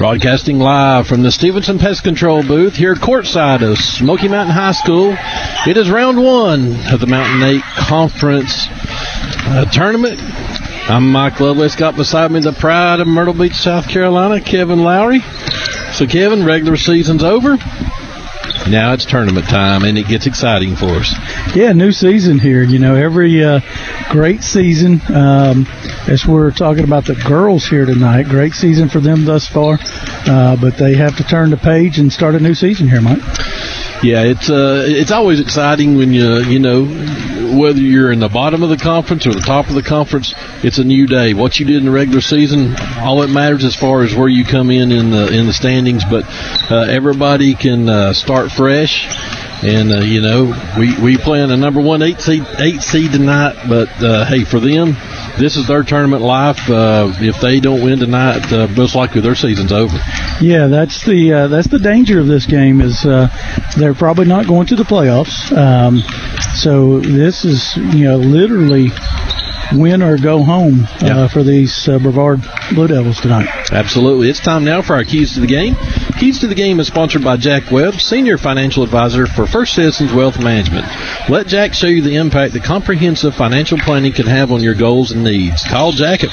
Broadcasting live from the Stevenson Pest Control booth here courtside of Smoky Mountain High School. It is round one of the Mountain 8 Conference tournament. I'm Mike Lovelace. Got beside me the pride of Myrtle Beach, South Carolina, Kevin Lowry. So, Kevin, regular season's over. Now it's tournament time, and it gets exciting for us. Yeah, new season here. You know, every great season, as we're talking about the girls here tonight, great season for them thus far, but they have to turn the page and start a new season here, Mike. Yeah, it's always exciting when you know, whether you're in the bottom of the conference or the top of the conference, it's a new day. What you did in the regular season, all that matters as far as where you come in the standings, but everybody can start fresh. And, you know, we play in a number 1 8 seed tonight, but, hey, for them, this is their tournament life. If they don't win tonight, most likely their season's over. Yeah, that's the danger of this game is they're probably not going to the playoffs. So this is, you know, literally win or go home for these Brevard Blue Devils tonight. Absolutely. It's time now for our Keys to the Game. Keys to the Game is sponsored by Jack Webb, Senior Financial Advisor for First Citizens Wealth Management. Let Jack show you the impact that comprehensive financial planning can have on your goals and needs. Call Jack at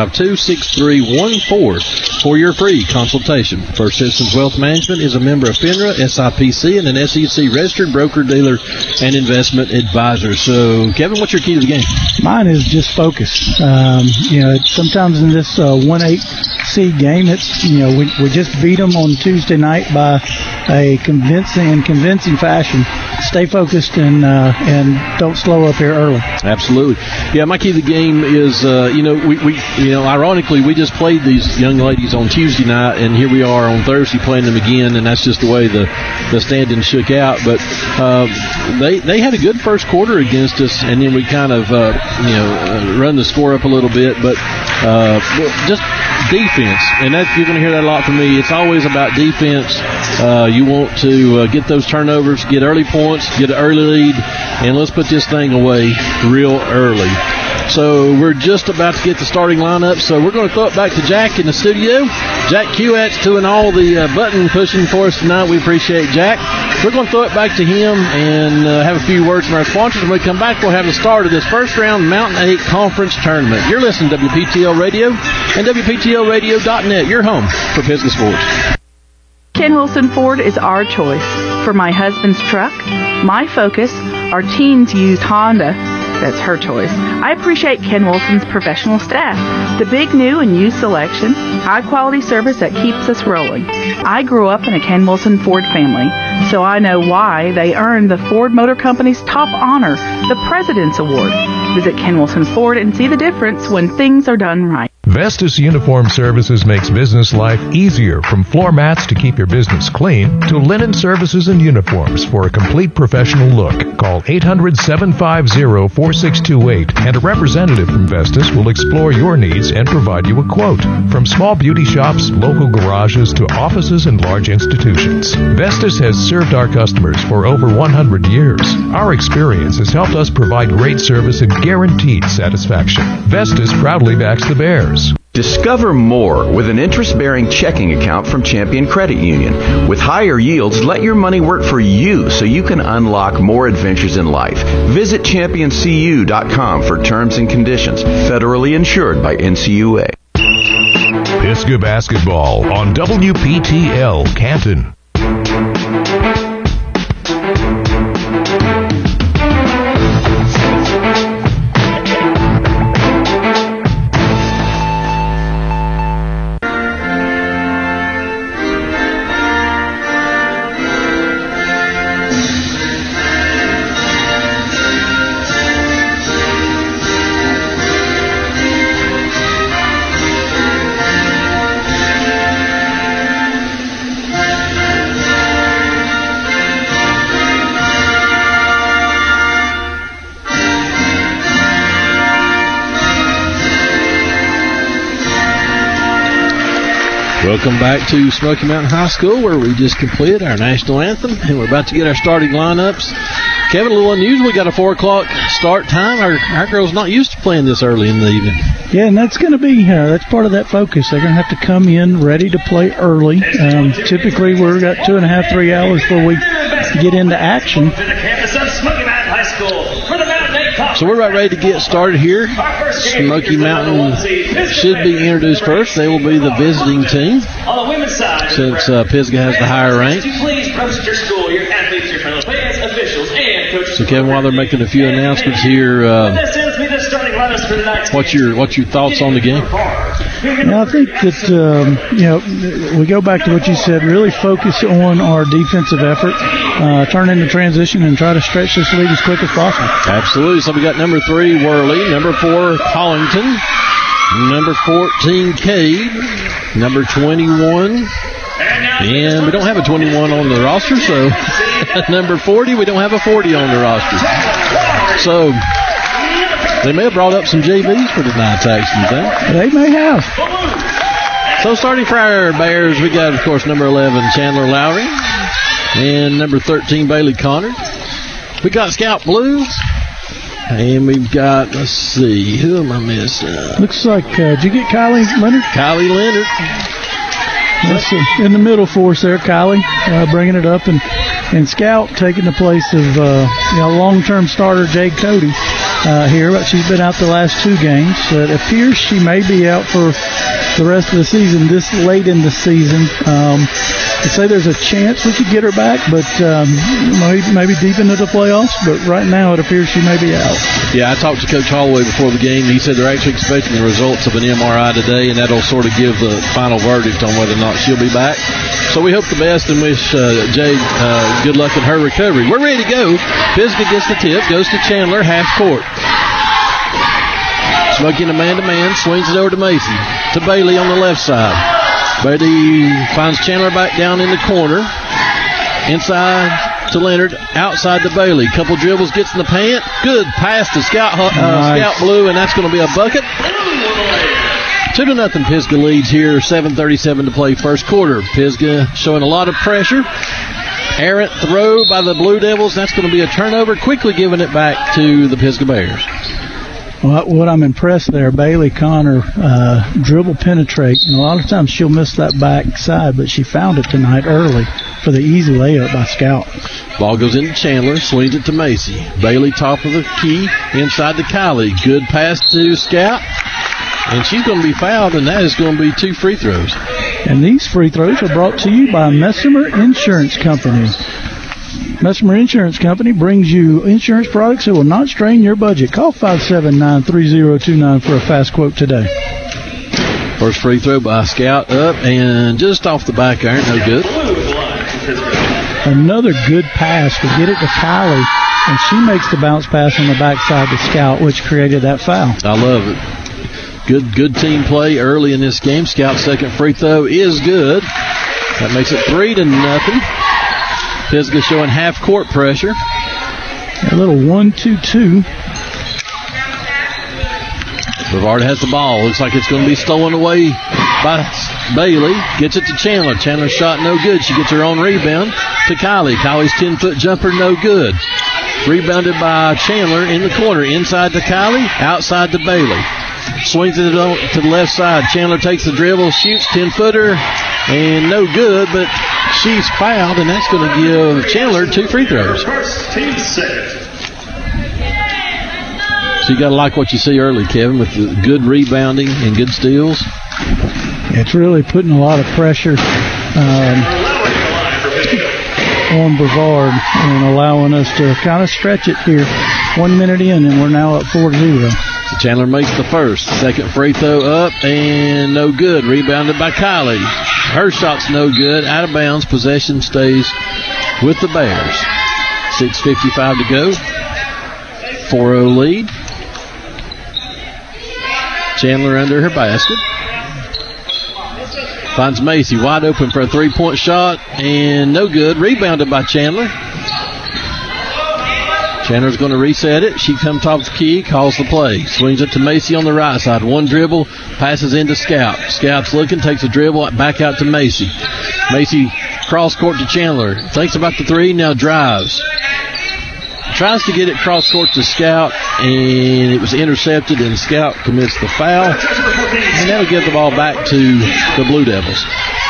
452-6314 for your free consultation. First Citizens Wealth Management is a member of FINRA, SIPC, and an SEC registered broker, dealer, and investment advisor. So, Kevin, what's your key to the game? Mine is just focus. You know, sometimes in this 1-8 seed game, it's, you know, we just beat them on Tuesday night by a convincing fashion. Stay focused and don't slow up here early. Absolutely. Yeah, my key to the game is, you know, we ironically, we just played these young ladies on Tuesday night, and here we are on Thursday playing them again, and that's just the way the standings shook out. But they had a good first quarter against us, and then we kind of, run the score up a little bit, but just defense, and that you're going to hear that a lot from me. It's always about defense. You want to get those turnovers, get early points, get an early lead, and let's put this thing away real early. So we're just about to get the starting lineup, so we're going to throw it back to Jack in the studio. Jack Kuat's doing all the button pushing for us tonight. We appreciate Jack. We're going to throw it back to him and have a few words from our sponsors. When we come back, we'll have the start of this first round Mountain 8 Conference Tournament. You're listening to WPTL Radio and WPTLradio.net, your home for Pisgah sports. Ken Wilson Ford is our choice. For my husband's truck, my focus, our teens used Honda, that's her choice. I appreciate Ken Wilson's professional staff, the big new and used selection, high-quality service that keeps us rolling. I grew up in a Ken Wilson Ford family, so I know why they earned the Ford Motor Company's top honor, the President's Award. Visit Ken Wilson Ford and see the difference when things are done right. Vestas Uniform Services makes business life easier, from floor mats to keep your business clean to linen services and uniforms for a complete professional look. Call 800-750-4628 and a representative from Vestas will explore your needs and provide you a quote. From small beauty shops, local garages to offices and large institutions, Vestas has served our customers for over 100 years. Our experience has helped us provide great service and guaranteed satisfaction. Vestas proudly backs the Bears. Discover more with an interest-bearing checking account from Champion Credit Union. With higher yields, let your money work for you so you can unlock more adventures in life. Visit championcu.com for terms and conditions. Federally insured by NCUA. Pisgah basketball on WPTL Canton. Welcome back to Smoky Mountain High School, where we just completed our national anthem, and we're about to get our starting lineups. Kevin, a little unusual. We got a 4 o'clock start time. Our girls not used to playing this early in the evening. Yeah, and that's going to be that's part of that focus. They're going to have to come in ready to play early. Typically, we've got 2.5, 3 hours before we get into action. So we're about ready to get started here. Smoky Mountain should be introduced first. They will be the visiting team since Pisgah has the higher rank. So Kevin, while they're making a few announcements here, what's your thoughts on the game? Yeah, I think that we go back to what you said. Really focus on our defensive effort, turn into transition, and try to stretch this lead as quick as possible. Absolutely. So we got number 3 Worley, number 4 Collington, number 14 Cade, number 21, and we don't have a 21 on the roster. So number 40, we don't have a 40 on the roster. So they may have brought up some JVs for tonight's action, you think? They may have. So starting for our Bears, we got, of course, number 11, Chandler Lowry, and number 13, Bailey Connor. We got Scout Blue, and we've got, let's see, who am I missing? Looks like, did you get Kylie Leonard? Kylie Leonard. That's in the middle for us there, Kylie, bringing it up, and Scout taking the place of long-term starter Jade Cody here, but she's been out the last 2 games. It appears she may be out for the rest of the season this late in the season. I'd say there's a chance we could get her back, but maybe deep into the playoffs, but right now it appears she may be out. Yeah, I talked to Coach Holloway before the game. He said they're actually expecting the results of an MRI today, and that'll sort of give the final verdict on whether or not she'll be back. So we hope the best and wish Jade good luck in her recovery. We're ready to go. Pisgah gets the tip, goes to Chandler, half court. Smoking a man-to-man, swings it over to Macy, to Bailey on the left side. Bailey finds Chandler back down in the corner. Inside to Leonard, outside to Bailey. Couple dribbles, gets in the pant. Good pass to Scout Blue, and that's going to be a bucket. 2-0 Pisgah leads here, 7:37 to play first quarter. Pisgah showing a lot of pressure. Errant throw by the Blue Devils. That's going to be a turnover, quickly giving it back to the Pisgah Bears. Well, what I'm impressed there, Bailey Connor dribble penetrate, and a lot of times she'll miss that back side, but she found it tonight early for the easy layup by Scout. Ball goes into Chandler, swings it to Macy. Bailey top of the key, inside to Kylie. Good pass to Scout, and she's going to be fouled, and that is going to be 2 free throws. And these free throws are brought to you by Messimer Insurance Company. Messimer Insurance Company brings you insurance products that will not strain your budget. Call 579-3029 for a fast quote today. First free throw by Scout up and just off the back iron, no good. Another good pass to get it to Kylie, and she makes the bounce pass on the backside to Scout, which created that foul. I love it. Good team play early in this game. Scout's second free throw is good. That makes it 3-0. Pisgah showing half-court pressure. A little 1-2-2. Brevard has the ball. Looks like it's going to be stolen away by Bailey. Gets it to Chandler. Chandler's shot no good. She gets her own rebound to Kylie. Kylie's 10-foot jumper no good. Rebounded by Chandler in the corner. Inside to Kylie. Outside to Bailey. Swings it to the left side. Chandler takes the dribble. Shoots 10-footer. And no good, but she's fouled, and that's going to give Chandler 2 free throws. So you got to like what you see early, Kevin, with the good rebounding and good steals. It's really putting a lot of pressure on Brevard and allowing us to kind of stretch it here. 1 minute in, and we're now up 4-0. So Chandler makes the first. Second free throw up, and no good. Rebounded by Kylie. Her shot's no good. Out of bounds. Possession stays with the Bears. 6:55 to go. 4-0 lead. Chandler under her basket. Finds Macy wide open for a 3-point shot, and no good. Rebounded by Chandler. Chandler's going to reset it. She comes top of the key, calls the play. Swings it to Macy on the right side. One dribble, passes into Scout. Scout's looking, takes a dribble, back out to Macy. Macy cross court to Chandler. Thinks about the 3, now drives. tries to get it cross court to Scout, and it was intercepted, and Scout commits the foul, and that'll give the ball back to the Blue Devils.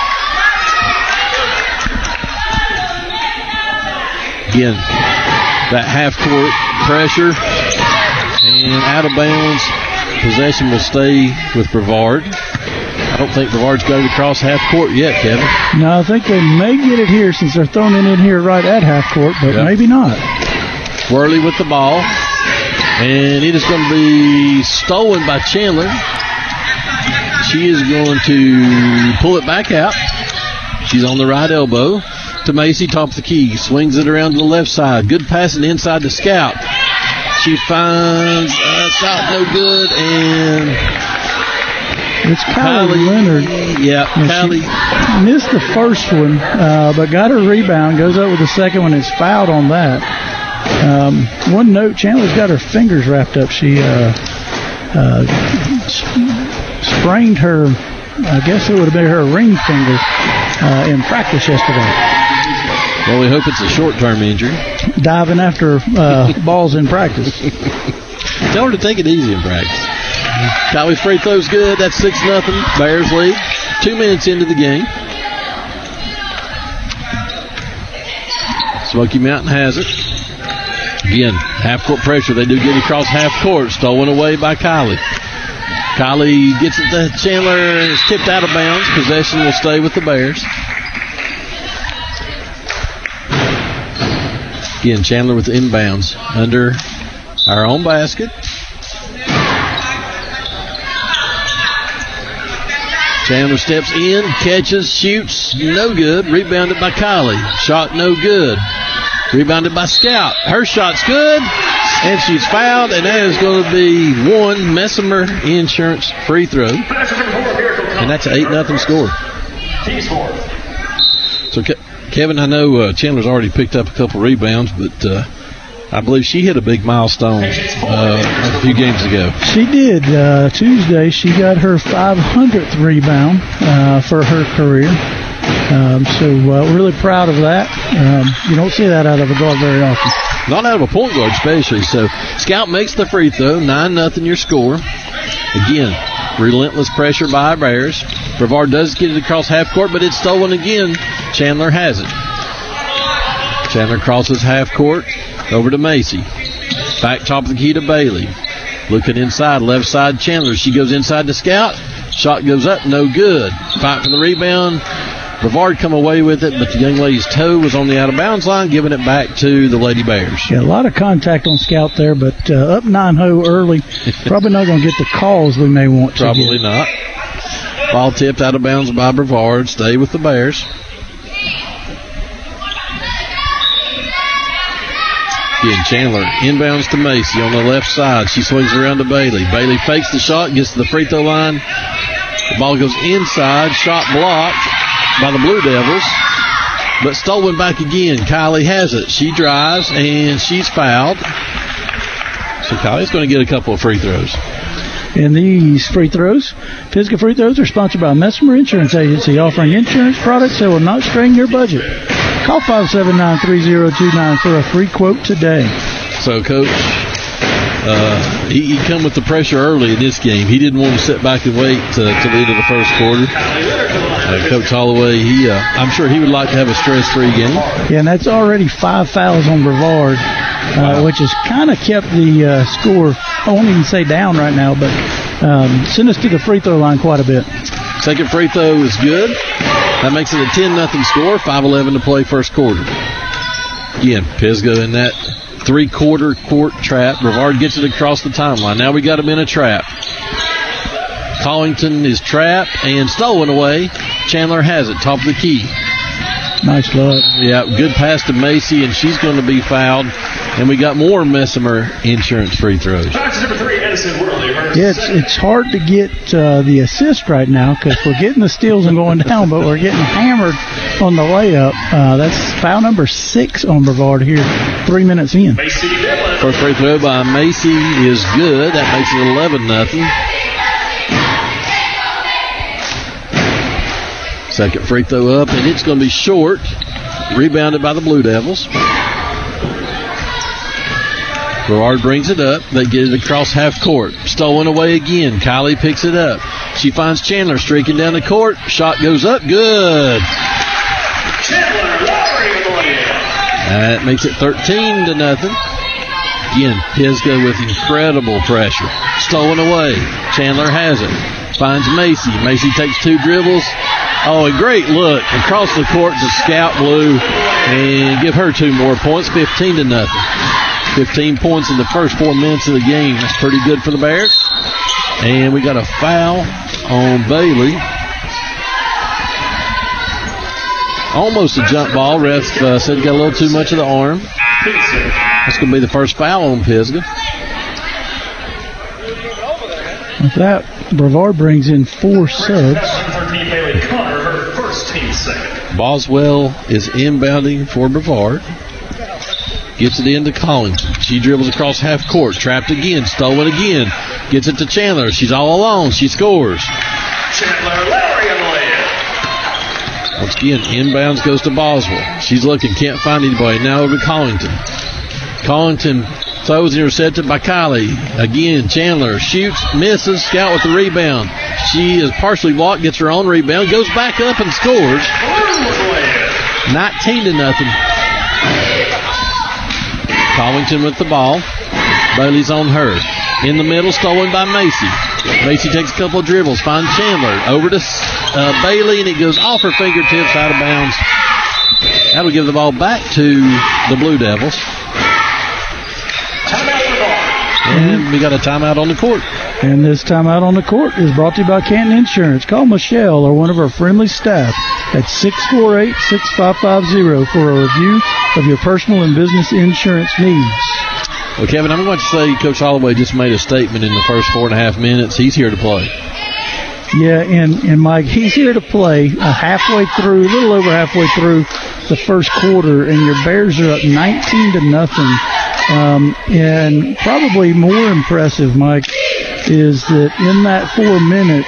Again, that half-court pressure, and out of bounds. Possession will stay with Brevard. I don't think Brevard's got it across half court yet, Kevin. No, I think they may get it here since they're throwing it in here right at half court, but maybe not. Worley with the ball, and it is going to be stolen by Chandler. She is going to pull it back out. She's on the right elbow to Macy, top of the key. Swings it around to the left side. Good passing inside to Scout. She finds a shot no good, and it's Kylie Leonard. Yeah, Kylie she missed the first one, but got her rebound, goes up with the second one, is fouled on that. One note, Chandler's got her fingers wrapped up. She sprained her, I guess it would have been her ring finger in practice yesterday. Well, we hope it's a short-term injury. Diving after balls in practice. Tell her to take it easy in practice. Kylie's free throw's good. That's 6-0. Bears lead. 2 minutes into the game. Smoky Mountain has it. Again, half-court pressure. They do get across half court. Stolen away by Kylie. Kylie gets it to Chandler and is tipped out of bounds. Possession will stay with the Bears. Again, Chandler with the inbounds under our own basket. Chandler steps in, catches, shoots, no good. Rebounded by Kylie. Shot no good. Rebounded by Scout. Her shot's good, and she's fouled, and that is going to be one Messemer Insurance free throw. And that's an 8-0 score. So, Kevin, I know Chandler's already picked up a couple rebounds, but I believe she hit a big milestone a few games ago. She did. Tuesday, she got her 500th rebound for her career. So we're really proud of that. You don't see that out of a guard very often. Not out of a point guard especially. So Scout makes the free throw. 9-0 your score. Again, relentless pressure by Bears. Brevard does get it across half court, but it's stolen again. Chandler has it. Chandler crosses half court over to Macy. Back top of the key to Bailey. Looking inside, left side Chandler. She goes inside to Scout. Shot goes up, no good. Fight for the rebound. Brevard come away with it, but the young lady's toe was on the out-of-bounds line, giving it back to the Lady Bears. Yeah, a lot of contact on Scout there, but up 9-0 early. Probably not going to get the calls we may want to. Probably not. Ball tipped out of bounds by Brevard. Stay with the Bears. Again, Chandler inbounds to Macy on the left side. She swings around to Bailey. Bailey fakes the shot, gets to the free throw line. The ball goes inside. Shot blocked by the Blue Devils, but stolen back again. Kylie has it. She drives, and she's fouled. So Kylie's going to get a couple of free throws. And these free throws, Pisgah free throws, are sponsored by Messemer Insurance Agency, offering insurance products that will not strain your budget. Call 579-3029 for a free quote today. So, Coach, he come with the pressure early in this game. He didn't want to sit back and wait to the end of the first quarter. Coach Holloway, I'm sure he would like to have a stress-free game. Yeah, and that's already 5 fouls on Brevard, which has kind of kept the score, I won't even say down right now, but sent us to the free throw line quite a bit. Second free throw is good. That makes it a 10-0 score, 5:11 to play first quarter. Again, Pisgah in that three-quarter court trap. Brevard gets it across the timeline. Now we got him in a trap. Collington is trapped and stolen away. Chandler has it, top of the key. Nice look. Yeah, good pass to Macy, and she's going to be fouled. And we got more Messemer Insurance free throws. Yeah, it's hard to get the assist right now because we're getting the steals and going down, but we're getting hammered on the layup. That's foul number 6 on Brevard here, 3 minutes in. First free throw by Macy is good. That makes it 11-0. Second free throw up, and it's going to be short. Rebounded by the Blue Devils. Brevard brings it up. They get it across half court. Stolen away again. Kylie picks it up. She finds Chandler streaking down the court. Shot goes up. Good. That makes it 13-0. Again, Pisgah with incredible pressure. Stolen away. Chandler has it. Finds Macy. Macy takes 2 dribbles. Oh, a great look across the court to Scout Blue and give her 2 more points. 15-0. 15 points in the first 4 minutes of the game. That's pretty good for the Bears. And we got a foul on Bailey. Almost a jump ball. Ref said he got a little too much of the arm. That's going to be the first foul on Pisgah. With that, Brevard brings in 4 subs. Boswell is inbounding for Brevard. Gets it into Collington. She dribbles across half court. Trapped again. Stolen again. Gets it to Chandler. She's all alone. She scores. Chandler Larry on the layup. Once again, inbounds goes to Boswell. She's looking. Can't find anybody. Now over to Collington. Collington throws intercepted by Kylie. Again, Chandler shoots, misses. Scout with the rebound. She is partially blocked, gets her own rebound, goes back up and scores. 19-0. Collington with the ball. Bailey's on her. In the middle, stolen by Macy. Macy takes a couple of dribbles, finds Chandler. Over to Bailey, and it goes off her fingertips, out of bounds. That'll give the ball back to the Blue Devils. And we got a timeout on the court. And this timeout on the court is brought to you by Canton Insurance. Call Michelle or one of our friendly staff at 648-6550 for a review of your personal and business insurance needs. Well, Kevin, I'm going to say Coach Holloway just made a statement in the first 4.5 minutes. He's here to play. Yeah, and Mike, he's here to play a little over halfway through the first quarter, and your Bears are up 19-0. And probably more impressive, Mike, is that in that 4 minutes,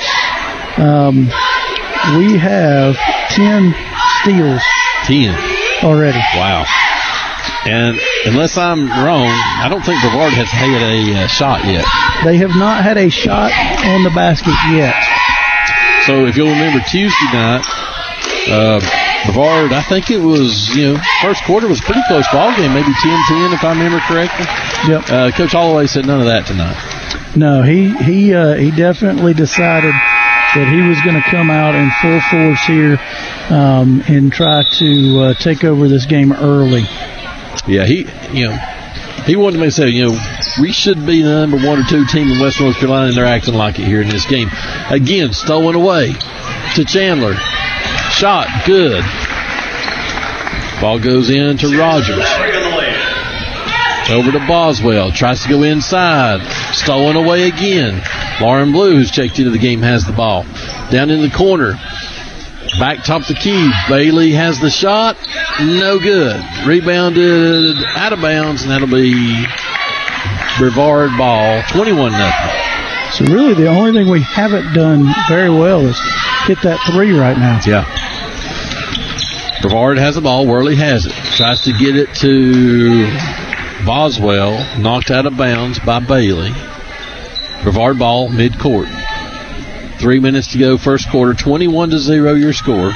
we have 10 steals. 10 already. Wow. And unless I'm wrong, I don't think Brevard has had a shot yet. They have not had a shot on the basket yet. So if you'll remember Tuesday night, Brevard, I think it was, first quarter was a pretty close ball game, maybe 10-10 if I remember correctly. Yep. Coach Holloway said none of that tonight. No, he definitely decided that he was going to come out in full force here and try to take over this game early. Yeah, he wanted me to say, we should be the number 1 or 2 team in West North Carolina, and they're acting like it here in this game. Again, stolen away to Chandler. Shot, good. Ball goes in to Rogers. Over to Boswell. Tries to go inside. Stolen away again. Lauren Blue, who's checked into the game, has the ball. Down in the corner. Back top the key. Bailey has the shot. No good. Rebounded out of bounds, and that'll be Brevard ball. 21-0. So really the only thing we haven't done very well is hit that 3 right now. Yeah. Brevard has the ball. Worley has it. Tries to get it to Boswell. Knocked out of bounds by Bailey. Brevard ball mid-court. 3 minutes to go, first quarter. 21-0 your score.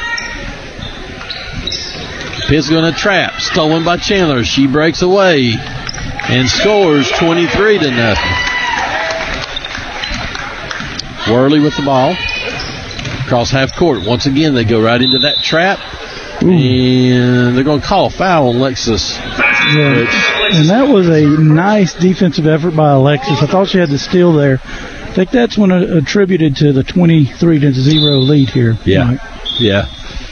Pisgah in a trap. Stolen by Chandler. She breaks away and scores 23-0. Worley with the ball. Across half court. Once again, they go right into that trap. Ooh. And they're going to call a foul on Alexis. Yeah. And that was a nice defensive effort by Alexis. I thought she had the steal there. I think that's one attributed to the 23-0 lead here. Yeah. Mike. Yeah.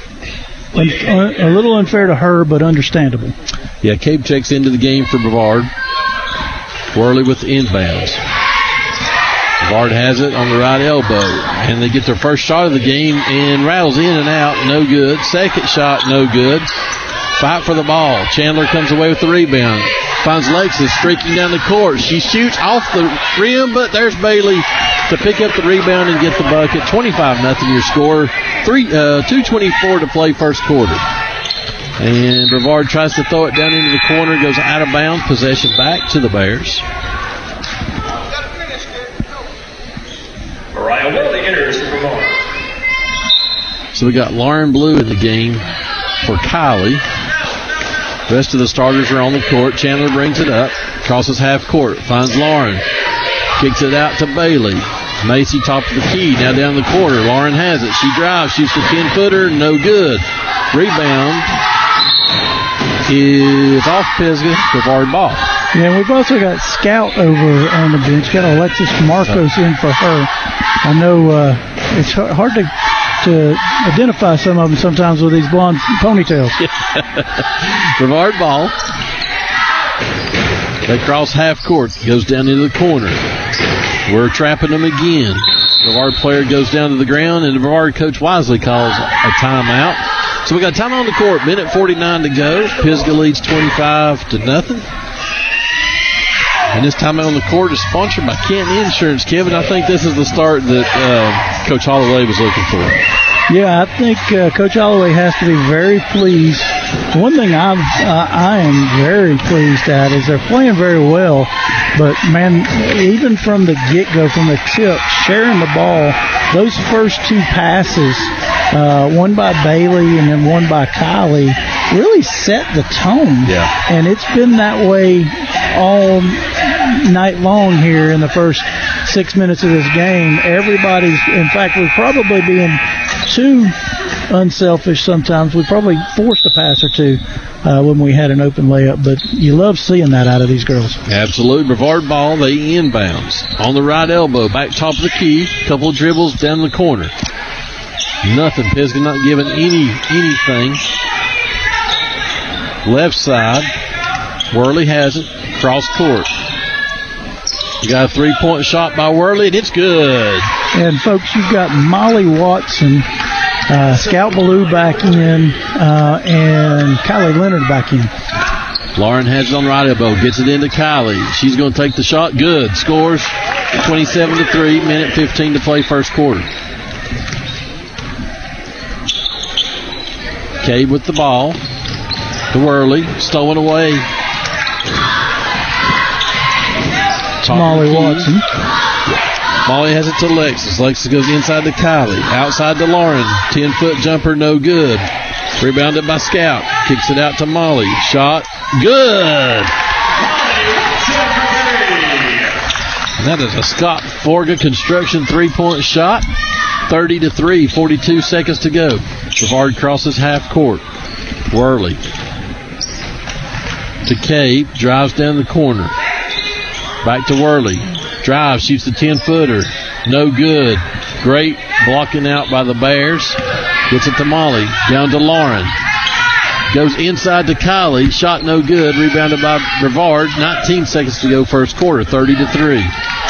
A little unfair to her, but understandable. Yeah, Cabe checks into the game for Brevard. Worley with the inbounds. Brevard has it on the right elbow, and they get their first shot of the game and rattles in and out, no good. Second shot, no good. Fight for the ball. Chandler comes away with the rebound. Finds Lexus streaking down the court. She shoots off the rim, but there's Bailey to pick up the rebound and get the bucket. 25-0 your score. 2:24 to play first quarter. And Brevard tries to throw it down into the corner, goes out of bounds, possession back to the Bears. Mariah Worley enters for Brevard. So we got Lauren Blue in the game for Kylie. The rest of the starters are on the court. Chandler brings it up, crosses half court, finds Lauren, kicks it out to Bailey. Macy top of the key, now down the corner. Lauren has it. She drives, shoots the 10-footer, no good. Rebound is off Pisgah, Brevard ball. Yeah, and we've also got Scout over on the bench. Got Alexis Marcos in for her. I know it's hard to identify some of them sometimes with these blonde ponytails. Brevard ball. They cross half court, goes down into the corner. We're trapping them again. Brevard player goes down to the ground, and the Brevard coach wisely calls a timeout. So we got time on the court, minute 49 to go. Pisgah leads 25-0. And this time out on the court is sponsored by Canton Insurance. Kevin, I think this is the start that Coach Holloway was looking for. Yeah, I think Coach Holloway has to be very pleased. One thing I am very pleased at is they're playing very well. But, man, even from the get-go, from the tip, sharing the ball, those first two passes, one by Bailey and then one by Kylie, really set the tone. Yeah. And it's been that way all night long here in the first 6 minutes of this game. Everybody's, in fact, we're probably being too unselfish sometimes. We probably forced a pass or two when we had an open layup, but you love seeing that out of these girls. Absolutely. Brevard ball, they inbounds. On the right elbow, back top of the key, couple of dribbles down the corner. Nothing. Pisgah not giving anything. Left side, Worley has it, cross court. You got a three-point shot by Worley, and it's good. And, folks, you've got Molly Watson, Scout Ballou back in, and Kylie Leonard back in. Lauren has it on the right elbow, gets it into Kylie. She's going to take the shot. Good. Scores 27-3, minute 15 to play first quarter. Cade with the ball to Worley, stolen away. Molly Watson. Molly has it to Alexis. Alexis goes inside to Kylie. Outside to Lauren. 10-foot jumper, no good. Rebounded by Scout. Kicks it out to Molly. Shot, good. And that is a Scott Forga Construction three-point shot. 30-3, 42 seconds to go. Brevard crosses half court. Worley to Cade. Drives down the corner. Back to Worley. Drives, shoots the 10-footer. No good. Great blocking out by the Bears. Gets it to Molly. Down to Lauren. Goes inside to Kylie. Shot no good. Rebounded by Brevard. 19 seconds to go first quarter. 30-3.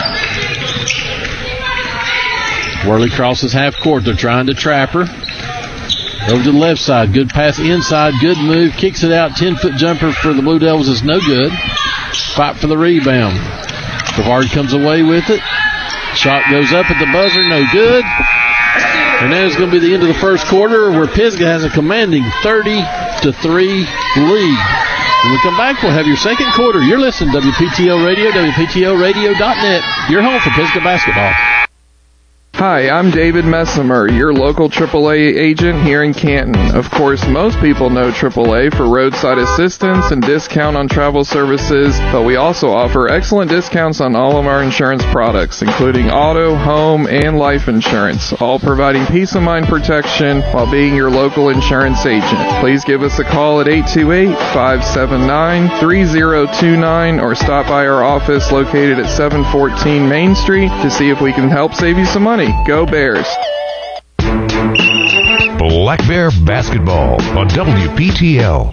Worley crosses half court. They're trying to trap her. Over to the left side. Good pass inside. Good move. Kicks it out. 10-foot jumper for the Blue Devils is no good. Fight for the rebound. Brevard comes away with it. Shot goes up at the buzzer. No good. And that is going to be the end of the first quarter, where Pisgah has a commanding 30-3 lead. When we come back, we'll have your second quarter. You're listening to WPTO Radio, WPTORadio.net. Your home for Pisgah basketball. Hi, I'm David Messimer, your local AAA agent here in Canton. Of course, most people know AAA for roadside assistance and discount on travel services, but we also offer excellent discounts on all of our insurance products, including auto, home, and life insurance, all providing peace of mind protection while being your local insurance agent. Please give us a call at 828-579-3029 or stop by our office located at 714 Main Street to see if we can help save you some money. Go Bears. Black Bear Basketball on WPTL.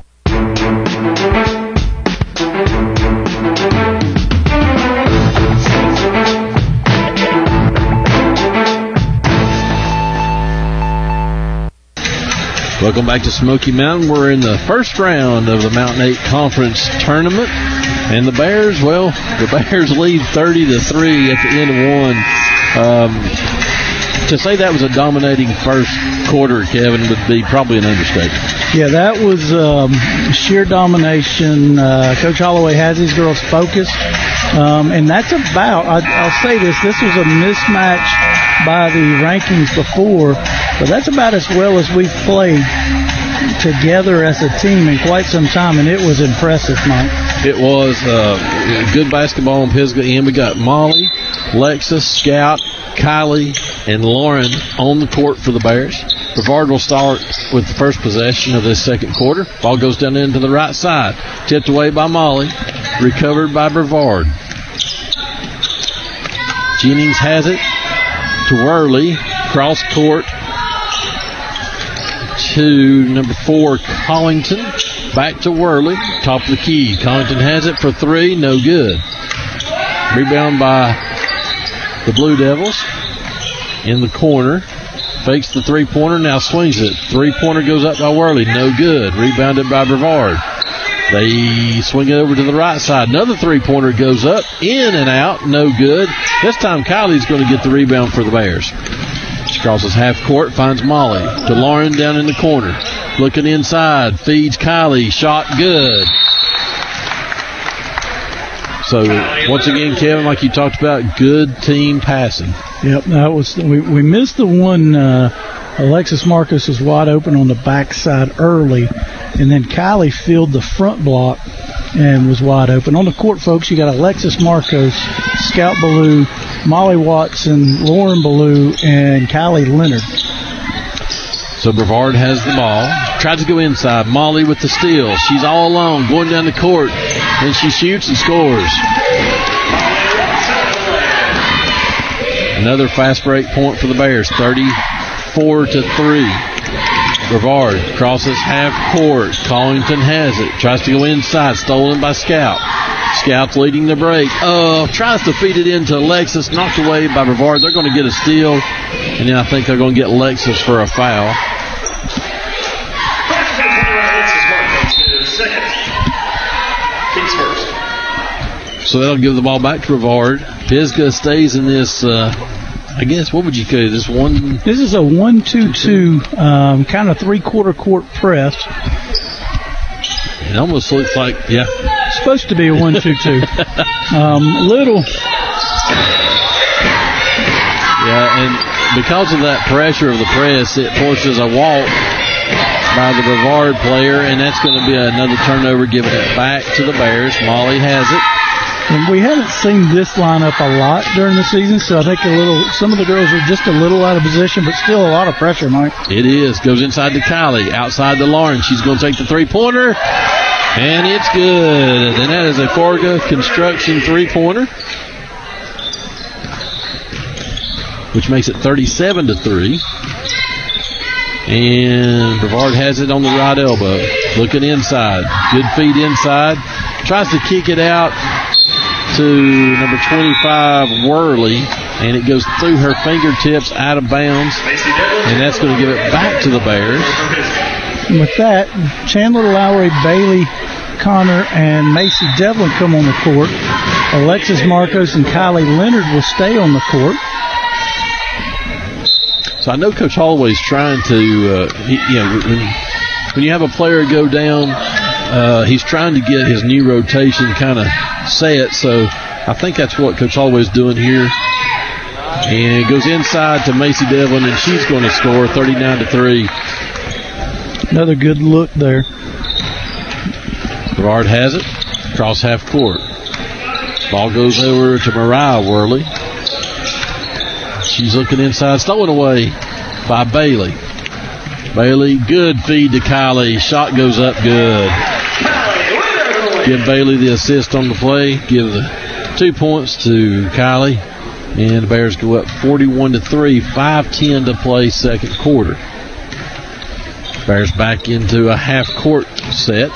Welcome back to Smoky Mountain. We're in the first round of the Mountain 8 Conference Tournament. And the Bears, well, the Bears lead 30-3 at the end of one. to say that was a dominating first quarter, Kevin, would be probably an understatement. Yeah, that was sheer domination. Coach Holloway has these girls focused, and that's about, I'll say this was a mismatch by the rankings before, but that's about as well as we've played together as a team in quite some time, and it was impressive, Mike. It was good basketball on Pisgah end. We got Molly, Lexus, Scout, Kylie, and Lauren on the court for the Bears. Brevard will start with the first possession of this second quarter. Ball goes down into the right side. Tipped away by Molly. Recovered by Brevard. Jennings has it to Worley. Cross court to number 4, Collington. Back to Worley. Top of the key. Collington has it for 3. No good. Rebound by the Blue Devils in the corner. Fakes the three-pointer, now swings it. Three-pointer goes up by Worley. No good. Rebounded by Brevard. They swing it over to the right side. Another three-pointer goes up, in and out. No good. This time Kylie's going to get the rebound for the Bears. She crosses half court, finds Molly. To Lauren down in the corner. Looking inside, feeds Kylie. Shot good. So, once again, Kevin, like you talked about, good team passing. Yep, that was we missed the one. Alexis Marcos was wide open on the backside early, and then Kylie filled the front block and was wide open. On the court, folks, you got Alexis Marcos, Scout Ballou, Molly Watson, Lauren Ballou, and Kylie Leonard. So Brevard has the ball. Tries to go inside. Molly with the steal. She's all alone going down the court. And she shoots and scores. Another fast break point for the Bears. 34-3. Brevard crosses half court. Collington has it. Tries to go inside. Stolen by Scout. Scout's leading the break. Tries to feed it into Alexis. Knocked away by Brevard. They're going to get a steal. And then I think they're going to get Alexis for a foul. So that'll give the ball back to Brevard. Pisgah stays in this, I guess, what would you call this one? This is a 1-2-2, kind of three-quarter court press. It almost looks like, yeah. It's supposed to be a 1-2-2. Little. Yeah, and because of that pressure of the press, it forces a walk by the Brevard player, and that's going to be another turnover, giving it back to the Bears. Molly has it. And we haven't seen this lineup a lot during the season, so I think some of the girls are just a little out of position, but still a lot of pressure, Mike. It is. Goes inside to Kylie, outside to Lauren. She's going to take the three-pointer, and it's good. And that is a Forga Construction three-pointer, which makes it 37-3. And Brevard has it on the right elbow. Looking inside. Good feed inside. Tries to kick it out to number 25, Worley, and it goes through her fingertips out of bounds, and that's going to give it back to the Bears. And with that, Chandler Lowry, Bailey Connor, and Macy Devlin come on the court. Alexis Marcos and Kylie Leonard will stay on the court. So I know Coach Holloway's trying to, when you have a player go down, he's trying to get his new rotation kind of set. So I think that's what Coach Holloway's doing here. And it goes inside to Macy Devlin, and she's going to score 39-3. Another good look there. Brevard has it. Cross half court. Ball goes over to Mariah Worley. She's looking inside. Stolen away by Bailey. Bailey, good feed to Kylie. Shot goes up good. Give Bailey the assist on the play. Give the 2 points to Kylie. And the Bears go up 41-3. 5:10 to play second quarter. Bears back into a half-court set.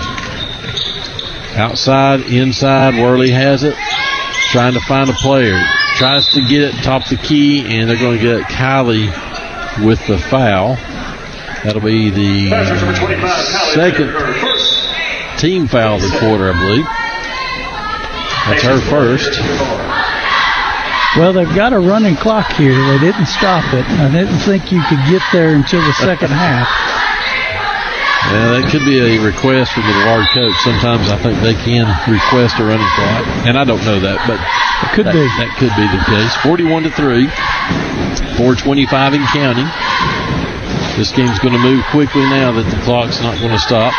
Outside, inside, Worley has it. Trying to find a player. Tries to get it top the key, and they're going to get Kylie with the foul. That'll be the second team foul of the quarter, I believe. That's her first. Well, they've got a running clock here. They didn't stop it. I didn't think you could get there until the second half. Yeah, that could be a request from the Lard coach. Sometimes I think they can request a running clock, and I don't know that, but it could be. That could be the case. 41-3, 4:25 and counting. This game's going to move quickly now that the clock's not going to stop.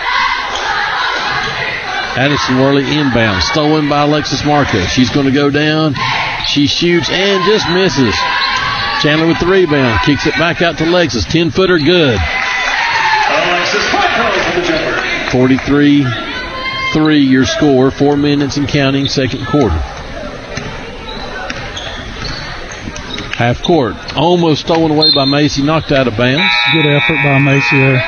Addison Worley inbound, stolen by Alexis Marco. She's going to go down. She shoots and just misses. Chandler with the rebound, kicks it back out to Alexis. 10-footer good. Alexis Marco for the jumper. 43-3 your score. 4 minutes and counting, second quarter. Half court, almost stolen away by Macy, knocked out of bounds. Good effort by Macy there.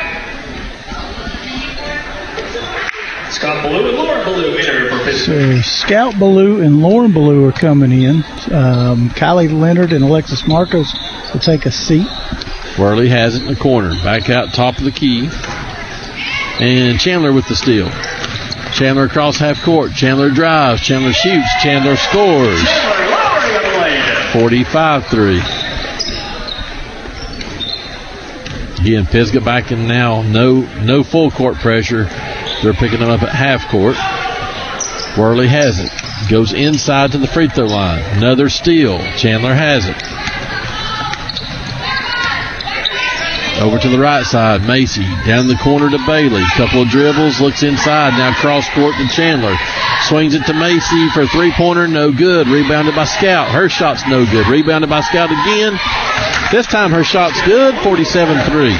Scott Ballou and Lauren Ballou enter for Pisgah. So Scout Ballou and Lauren Ballou are coming in. Kylie Leonard and Alexis Marcos will take a seat. Worley has it in the corner. Back out top of the key. And Chandler with the steal. Chandler across half court. Chandler drives. Chandler shoots. Chandler scores. 45-3. Again, Pisgah back in now. No full court pressure. They're picking them up at half court. Worley has it. Goes inside to the free throw line. Another steal. Chandler has it. Over to the right side. Macy down the corner to Bailey. Couple of dribbles. Looks inside. Now cross court to Chandler. Swings it to Macy for a three-pointer. No good. Rebounded by Scout. Her shot's no good. Rebounded by Scout again. This time her shot's good. 47-3.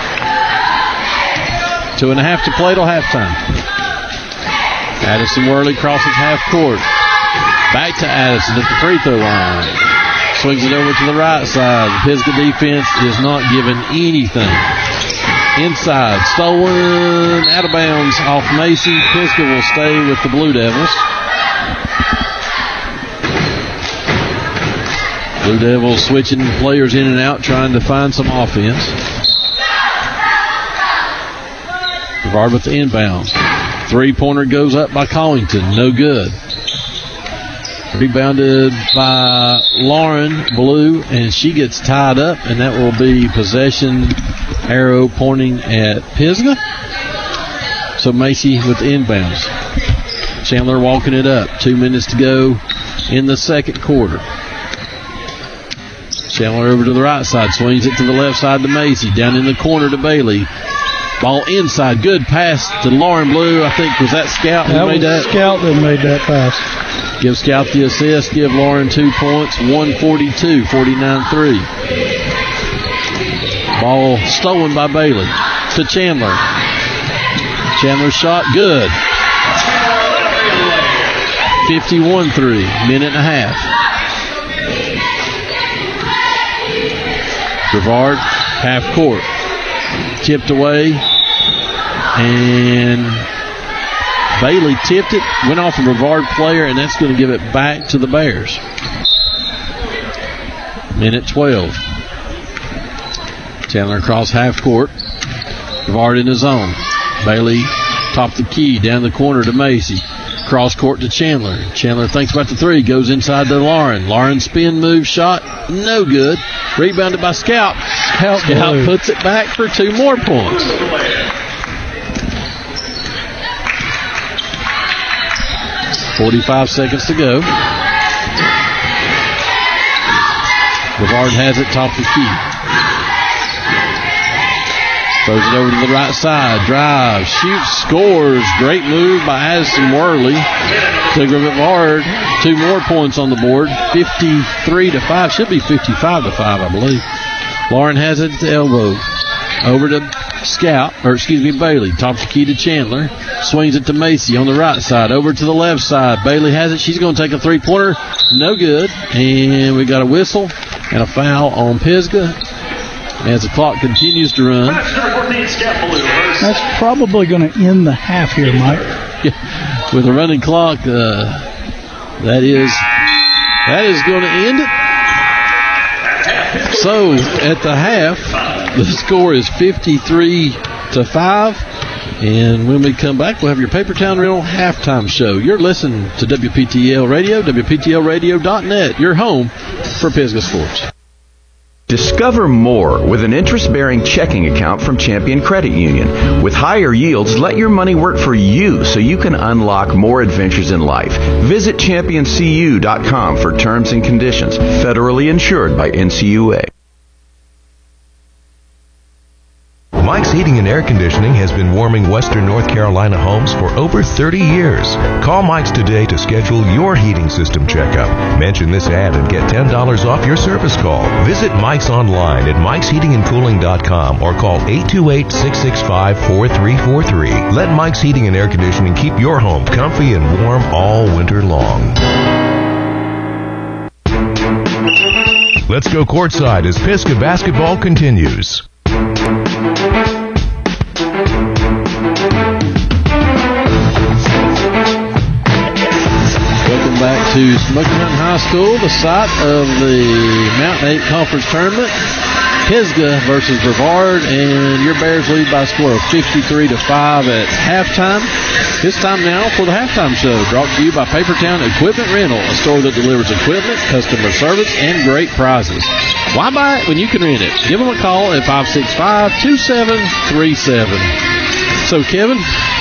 2.5 to play till halftime. Addison Worley crosses half court. Back to Addison at the free throw line. Swings it over to the right side. The Pisgah defense is not giving anything. Inside, stolen, out of bounds off Macy. Pisgah will stay with the Blue Devils. Blue Devils switching players in and out, trying to find some offense. Brevard with the inbound. Three-pointer goes up by Collington. No good. Rebounded by Lauren Ballou, and she gets tied up, and that will be possession, arrow pointing at Pisgah. So Macy with the inbounds. Chandler walking it up. 2 minutes to go in the second quarter. Chandler over to the right side. Swings it to the left side to Macy. Down in the corner to Bailey. Ball inside. Good pass to Lauren Ballou. I think, was that Scout who made that? Scout that made that pass. Give Scout the assist. Give Lauren 2 points. 142, 49-3. Ball stolen by Bailey to Chandler. Chandler's shot good. 51-3. Minute and a half. Brevard, half court. Tipped away. And Bailey tipped it. Went off a Brevard player, and that's going to give it back to the Bears. Minute 12. Chandler across half court. Brevard in his zone. Bailey top the key. Down the corner to Macy. Cross court to Chandler. Chandler thinks about the three. Goes inside to Lauren. Lauren spin move shot. No good. Rebounded by Scout. Scout puts it back for 2 more points. .45 seconds to go. Brevard has it top of the key. Throws it over to the right side. Drives, shoots, scores. Great move by Addison Worley. To Brevard. 2 more points on the board. 53-5. Should be 55-5, I believe. Lauren has it at the elbow. Over to Bailey. Top the key to Chandler. Swings it to Macy on the right side. Over to the left side. Bailey has it. She's going to take a three-pointer. No good. And we got a whistle and a foul on Pisgah as the clock continues to run. That's probably going to end the half here, Mike. Yeah, with a running clock, that is going to end it. So at the half, the score is 53-5. And when we come back, we'll have your Papertown Rental halftime show. You're listening to WPTL Radio, WPTLradio.net, your home for Pisgah Sports. Discover more with an interest-bearing checking account from Champion Credit Union. With higher yields, let your money work for you so you can unlock more adventures in life. Visit championcu.com for terms and conditions. Federally insured by NCUA. Mike's Heating and Air Conditioning has been warming Western North Carolina homes for over 30 years. Call Mike's today to schedule your heating system checkup. Mention this ad and get $10 off your service call. Visit Mike's online at mikesheatingandcooling.com or call 828-665-4343. Let Mike's Heating and Air Conditioning keep your home comfy and warm all winter long. Let's go courtside as Pisgah basketball continues. Welcome back to Smoky Mountain High School, the site of the Mountain 8 Conference Tournament. Pisgah versus Brevard, and your Bears lead by a score of 53-5 at halftime. It's time now for the halftime show, brought to you by Papertown Equipment Rental, a store that delivers equipment, customer service, and great prizes. Why buy it when you can rent it? Give them a call at 565-2737. So, Kevin,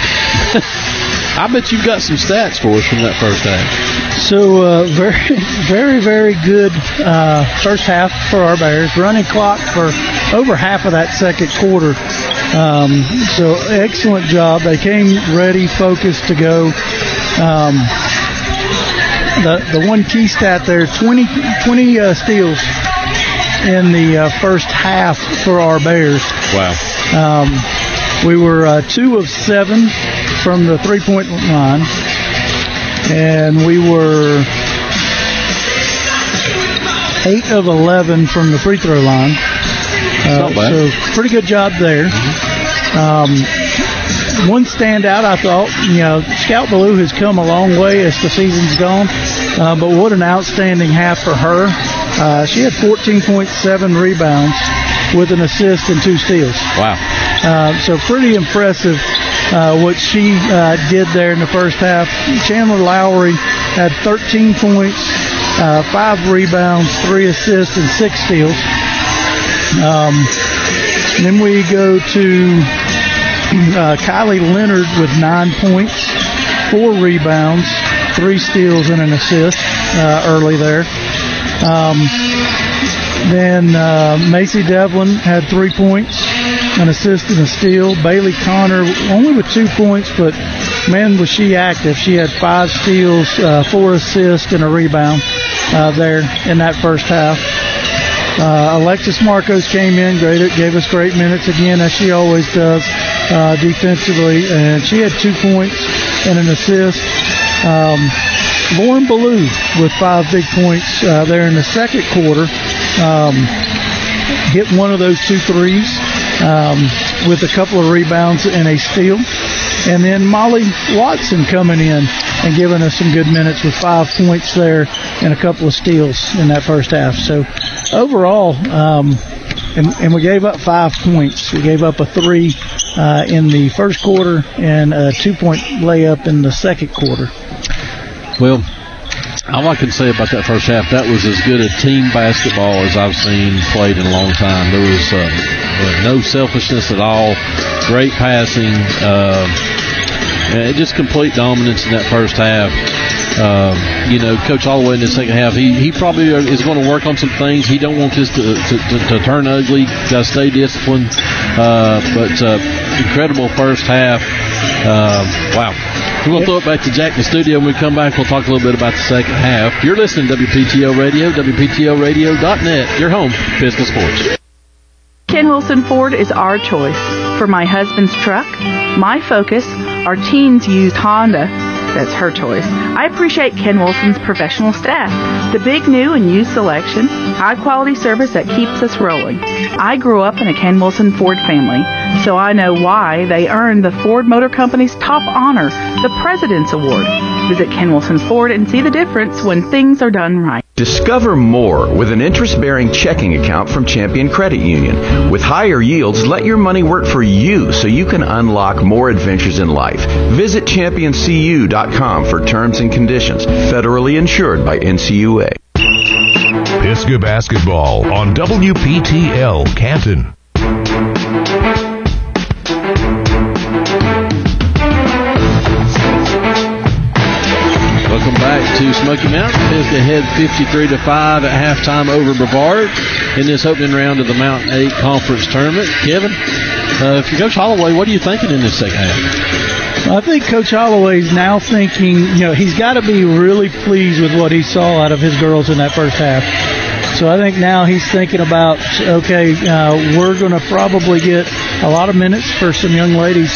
I bet you've got some stats for us from that first half. So, very, very good first half for our Bears. Running clock for over half of that second quarter. So, excellent job. They came ready, focused to go. The one key stat there, 20 steals in the first half for our Bears. Wow. We were 2 of 7 from the three-point line, and we were 8 of 11 from the free throw line. So pretty good job there. One standout, I thought, Scout Ballou has come a long way as the season's gone, but what an outstanding half for her. She had 14.7 rebounds with an assist and 2 steals. Wow. So pretty impressive what she did there in the first half. Chandler Lowry had 13 points, 5 rebounds, 3 assists, and 6 steals. Then we go to Kylie Leonard with 9 points, 4 rebounds, 3 steals, and an assist early there. Then Macy Devlin had 3 points, an assist and a steal. Bailey Connor only with 2 points, but man, was she active. She had 5 steals, 4 assists, and a rebound there in that first half. Alexis Marcos came in, gave us great minutes again, as she always does defensively, and she had 2 points and an assist. Lauren Ballou with 5 big points there in the second quarter. Hit one of those 2 threes with a couple of rebounds and a steal. And then Molly Watson coming in and giving us some good minutes with 5 points there and a couple of steals in that first half. So overall, and we gave up 5 points. We gave up a 3 in the first quarter and a 2-point layup in the second quarter. Well, all I can say about that first half, that was as good a team basketball as I've seen played in a long time. There was no selfishness at all. Great passing. Just complete dominance in that first half. Coach Holloway in the second half, he probably is going to work on some things. He don't want this to turn ugly. Got to stay disciplined. But incredible first half. Wow. We're going to throw it back to Jack in the studio. When we come back, we'll talk a little bit about the second half. You're listening to WPTL Radio, WPTLradio.net, your home for Pisgah Sports. Ken Wilson Ford is our choice. For my husband's truck, my Focus, our teens used Honda, that's her choice. I appreciate Ken Wilson's professional staff, the big new and used selection, high quality service that keeps us rolling. I grew up in a Ken Wilson Ford family, so I know why they earned the Ford Motor Company's top honor, the President's Award. Visit Ken Wilson Ford and see the difference when things are done right. Discover more with an interest-bearing checking account from Champion Credit Union. With higher yields, let your money work for you so you can unlock more adventures in life. Visit championcu.com for terms and conditions. Federally insured by NCUA. Pisgah basketball on WPTL Canton. Welcome back to Smoky Mountain. Pisgah ahead 53-5 at halftime over Brevard in this opening round of the Mountain 8 Conference Tournament. Kevin, if you're Coach Holloway, what are you thinking in this second half? I think Coach Holloway's now thinking, he's got to be really pleased with what he saw out of his girls in that first half. So I think now he's thinking about, we're going to probably get a lot of minutes for some young ladies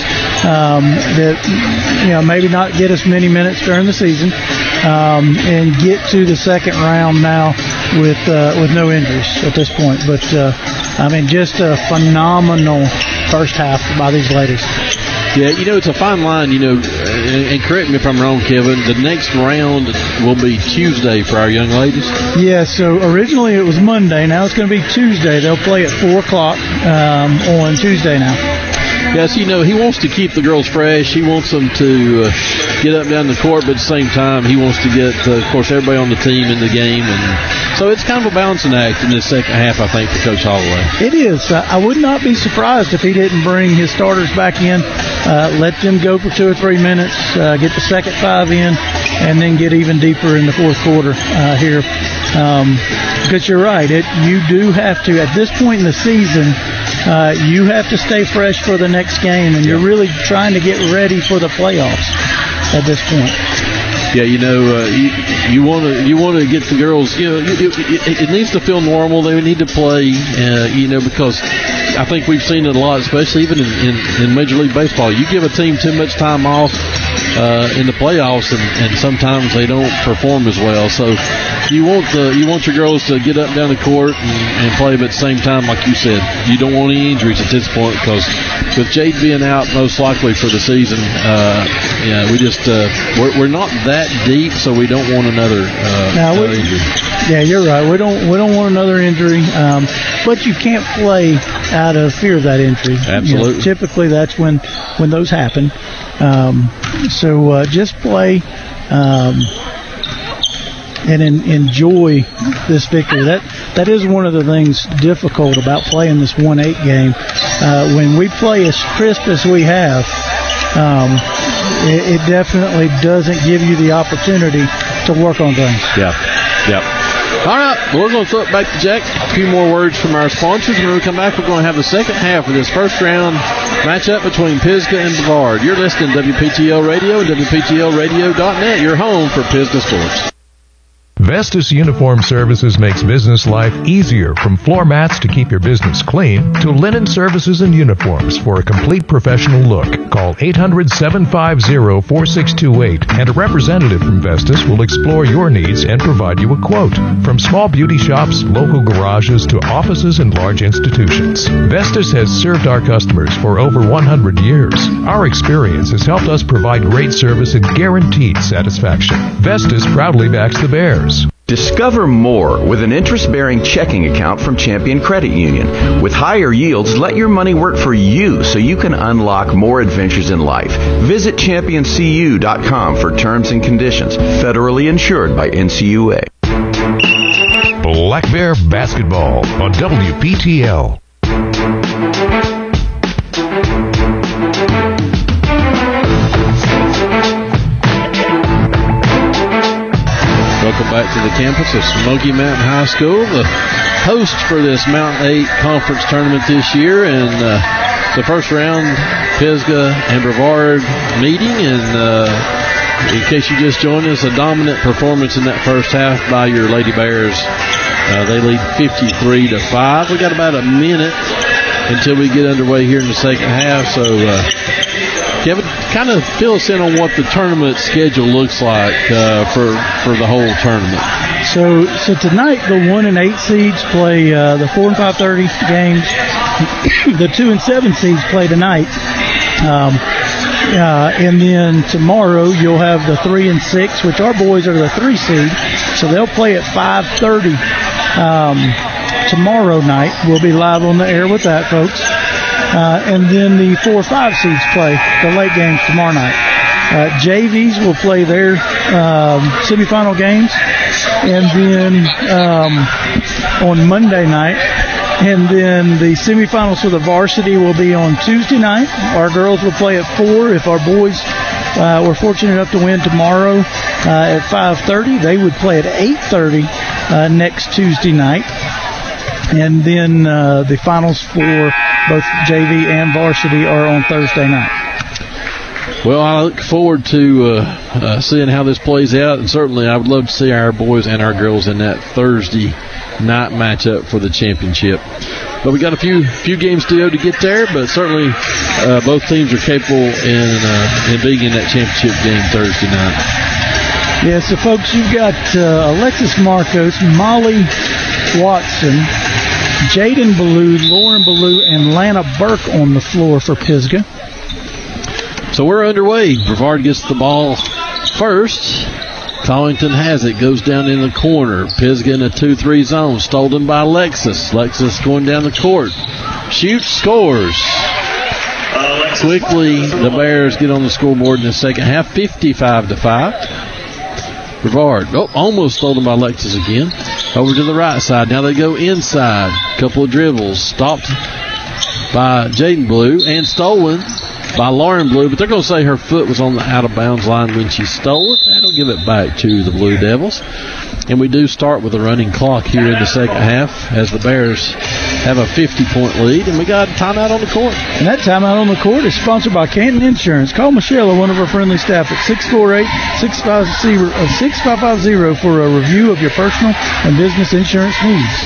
that, maybe not get as many minutes during the season, and get to the second round now with no injuries at this point. But, just a phenomenal first half by these ladies. Yeah, it's a fine line, and correct me if I'm wrong, Kevin, the next round will be Tuesday for our young ladies. Yeah, so originally it was Monday. Now it's going to be Tuesday. They'll play at 4 o'clock on Tuesday now. Yes, he wants to keep the girls fresh. He wants them to get up and down the court, but at the same time, he wants to get, of course, everybody on the team in the game. And so it's kind of a balancing act in the second half, I think, for Coach Holloway. It is. I would not be surprised if he didn't bring his starters back in, let them go for 2 or 3 minutes, get the second 5 in, and then get even deeper in the fourth quarter here. Because you're right, you do have to, at this point in the season, you have to stay fresh for the next game, and you're really trying to get ready for the playoffs at this point. Yeah, you want to get the girls. It needs to feel normal. They need to play. Because I think we've seen it a lot, especially even in Major League Baseball. You give a team too much time off in the playoffs, and sometimes they don't perform as well. So you want your girls to get up and down the court and play, but at the same time, like you said, you don't want any injuries at this point, because with Jade being out most likely for the season, we're not that deep, so we don't want another injury. Yeah, you're right. We don't want another injury, but you can't play out of fear of that injury. Absolutely. Typically, that's when those happen. So just play and enjoy this victory. That is one of the things difficult about playing this 1-8 game. When we play as crisp as we have, it definitely doesn't give you the opportunity to work on things. Yeah. All right, we're going to throw it back to Jack. A few more words from our sponsors. When we come back, we're going to have the second half of this first round matchup between Pisgah and Brevard. You're listening to WPTL Radio and WPTLradio.net, your home for Pisgah sports. Vestas Uniform Services makes business life easier, from floor mats to keep your business clean to linen services and uniforms for a complete professional look. Call 800-750-4628 and a representative from Vestas will explore your needs and provide you a quote. From small beauty shops, local garages to offices and large institutions, Vestas has served our customers for over 100 years. Our experience has helped us provide great service and guaranteed satisfaction. Vestas proudly backs the Bears. Discover more with an interest-bearing checking account from Champion Credit Union. With higher yields, let your money work for you so you can unlock more adventures in life. Visit championcu.com for terms and conditions. Federally insured by NCUA. Black Bear Basketball on WPTL. Welcome back to the campus of Smoky Mountain High School, the host for this Mountain 8 Conference Tournament this year, and the first round, Pisgah and Brevard meeting, and in case you just joined us, a dominant performance in that first half by your Lady Bears. They lead 53-5. We got about a minute until we get underway here in the second half, so Kevin, kind of fill us in on what the tournament schedule looks like for the whole tournament. So tonight the 1 and 8 seeds play the 4 and 5:30 games. The 2 and 7 seeds play tonight, and then tomorrow you'll have the 3 and 6, which our boys are the 3 seed. So they'll play at 5:30 tomorrow night. We'll be live on the air with that, folks. And then the 4-5 seeds play the late games tomorrow night. JVs will play their semifinal games, and then on Monday night. And then the semifinals for the varsity will be on Tuesday night. Our girls will play at 4. If our boys were fortunate enough to win tomorrow at 5:30, they would play at 8:30 next Tuesday night. And then the finals for both JV and varsity are on Thursday night. Well, I look forward to seeing how this plays out, and certainly I would love to see our boys and our girls in that Thursday night matchup for the championship. But we got a few games to go to get there, but certainly both teams are capable in being in that championship game Thursday night. Yeah, so folks, you've got Alexis Marcos, Molly Watson, Jaden Ballou, Lauren Ballou, and Lana Burke on the floor for Pisgah. So we're underway. Brevard gets the ball first. Collington has it, goes down in the corner. Pisgah in a 2-3 zone, stolen by Lexus. Lexus going down the court. Shoots, scores. Quickly, the Bears get on the scoreboard in the second half, 55-5. Brevard, almost stolen by Lexus again. Over to the right side. Now they go inside. Couple of dribbles. Stopped by Jaden Blue and stolen by Lauren Blue, but they're going to say her foot was on the out-of-bounds line when she stole it. That'll give it back to the Blue Devils. And we do start with a running clock here in the second half as the Bears have a 50-point lead, and we got a timeout on the court. And that timeout on the court is sponsored by Canton Insurance. Call Michelle or one of our friendly staff at 648-6550 for a review of your personal and business insurance needs.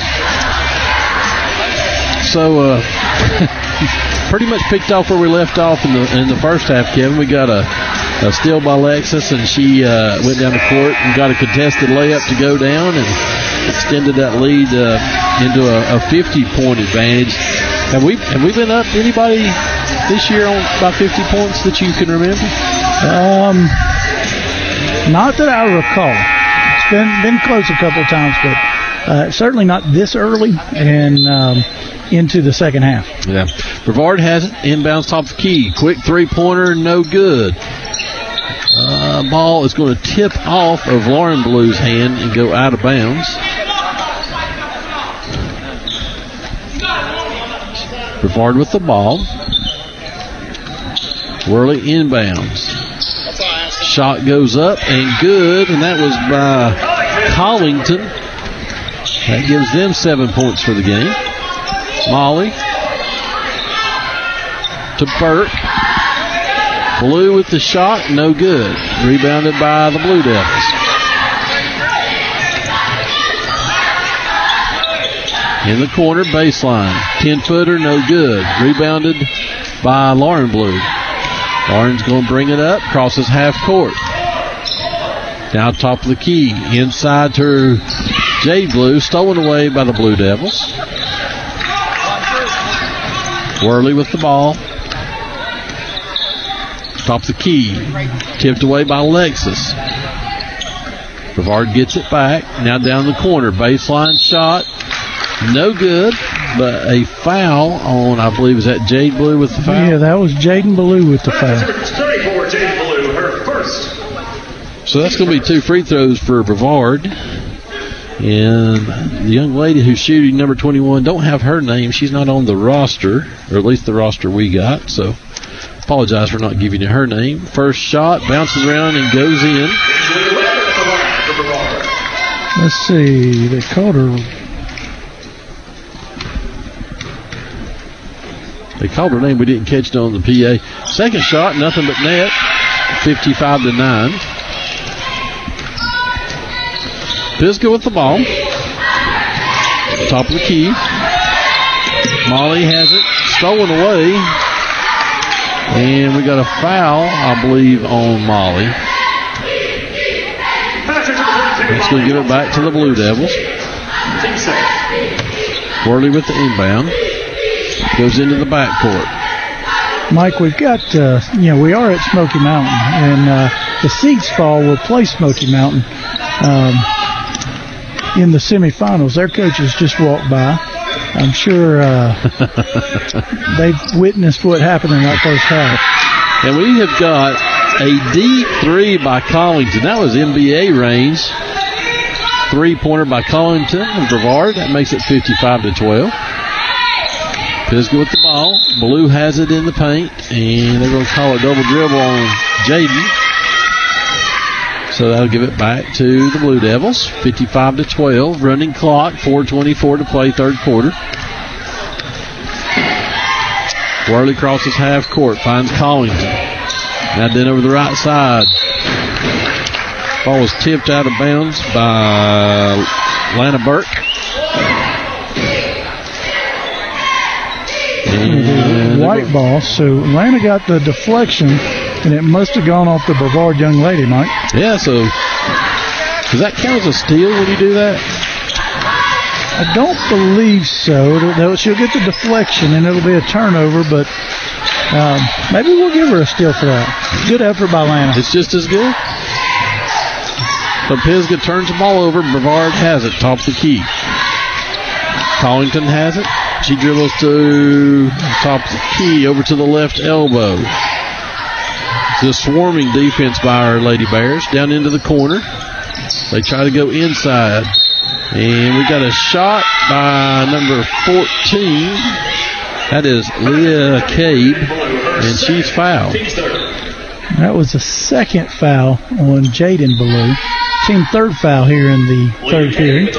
So, pretty much picked off where we left off in the first half, Kevin. We got a steal by Lexus, and she went down the court and got a contested layup to go down and extended that lead into a 50-point advantage. Have we been up anybody this year on by 50 points that you can remember? Not that I recall. It's been close a couple of times, but certainly not this early and into the second half. Yeah. Brevard has it. Inbounds top of the key. Quick three-pointer, no good. Ball is going to tip off of Lauren Blue's hand and go out of bounds. Brevard with the ball. Worley inbounds. Shot goes up and good, and that was by Collington. That gives them 7 points for the game. Molly to Burke. Blue with the shot, no good. Rebounded by the Blue Devils. In the corner, baseline. 10-footer, no good. Rebounded by Lauren Blue. Lauren's going to bring it up, crosses half court. Down top of the key. Inside to Jade Blue, stolen away by the Blue Devils. Worley with the ball. Top of the key. Tipped away by Lexus. Brevard gets it back. Now down the corner. Baseline shot. No good, but a foul on, I believe, is that Jade Blue with the foul? Yeah, that was Jaden Blue with the foul. 34, Jade Blue, her first. So that's going to be 2 free throws for Brevard. And the young lady who's shooting number 21, don't have her name. She's not on the roster, or at least the roster we got. So apologize for not giving you her name. First shot, bounces around and goes in. Let's see, they called her. They called her name. We didn't catch it on the PA. Second shot, nothing but net. 55-9. Pisgah with the ball. Top of the key. Molly has it. Stolen away. And we got a foul, I believe, on Molly. Let's go give it back to the Blue Devils. Worley with the inbound. Goes into the backcourt. Mike, we've got, we are at Smoky Mountain, and the seeds fall will play Smoky Mountain. in the semifinals. Their coaches just walked by. I'm sure they've witnessed what happened in that first half. And we have got a deep three by Collington. That was NBA range. 3-pointer by Collington and Brevard. That makes it 55-12. Pisgah with the ball. Blue has it in the paint, and they're going to call a double dribble on Jaden. So that'll give it back to the Blue Devils. 55-12. Running clock. 4:24 to play, third quarter. Worley crosses half court. Finds Collington. Now then over the right side. Ball was tipped out of bounds by Lana Burke. White ball. So Lana got the deflection, and it must have gone off the Brevard young lady, Mike. Yeah, so does that count as a steal when you do that? I don't believe so. She'll get the deflection, and it'll be a turnover, but maybe we'll give her a steal for that. Good effort by Lana. It's just as good. So Pisgah turns the ball over. Brevard has it, top of the key. Collington has it. She dribbles to top of the key, over to the left elbow. It's a swarming defense by our Lady Bears. Down into the corner. They try to go inside. And we got a shot by number 14. That is Leah Cade, and she's fouled. That was the second foul on Jaden Ballou. Team third foul here in the third period.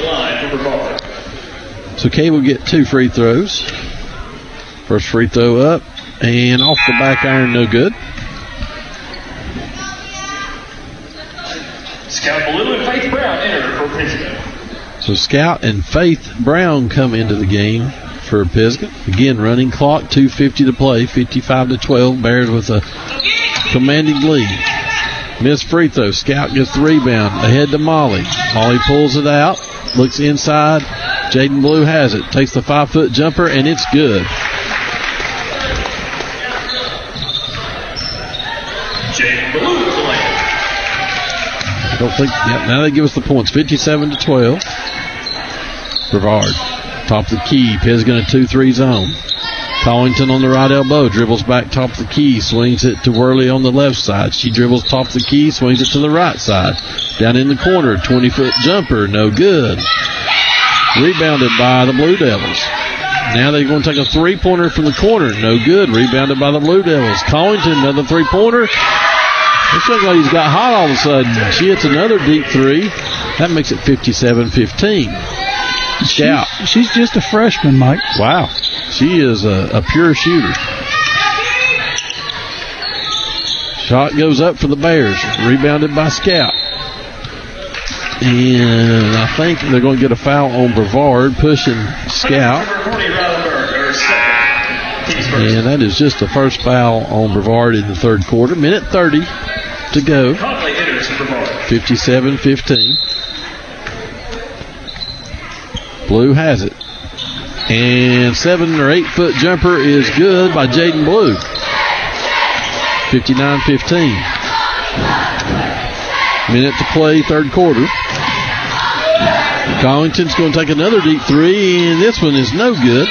So Cade will get 2 free throws. First free throw up and off the back iron, no good. Scout Ballou and Faith Brown enter for Pisgah. So Scout and Faith Brown come into the game for Pisgah. Again, running clock, 2:50 to play, 55-12. Bears with a commanding lead. Missed free throw. Scout gets the rebound. Ahead to Molly. Molly pulls it out. Looks inside. Jaden Blue has it. Takes the 5-foot jumper, and it's good. Jaden Blue with the layup. I don't think. Yep, now they give us the points. 57-12. Brevard. Top of the key. Pisgah in a 2-3 zone. Collington on the right elbow. Dribbles back top of the key. Swings it to Worley on the left side. She dribbles top of the key. Swings it to the right side. Down in the corner. 20-foot jumper. No good. Rebounded by the Blue Devils. Now they're going to take a 3-pointer from the corner. No good. Rebounded by the Blue Devils. Collington, another 3-pointer. This young lady's got hot all of a sudden. She hits another deep 3. That makes it 57-15. Scout. She's just a freshman, Mike. Wow. She is a pure shooter. Shot goes up for the Bears. Rebounded by Scout. And I think they're going to get a foul on Brevard, pushing Scout. And that is just the first foul on Brevard in the third quarter. Minute 30 to go. 57-15. Blue has it. And 7 or 8 foot jumper is good by Jaden Blue. 59-15. Minute to play, third quarter. Collington's going to take another deep 3, and this one is no good.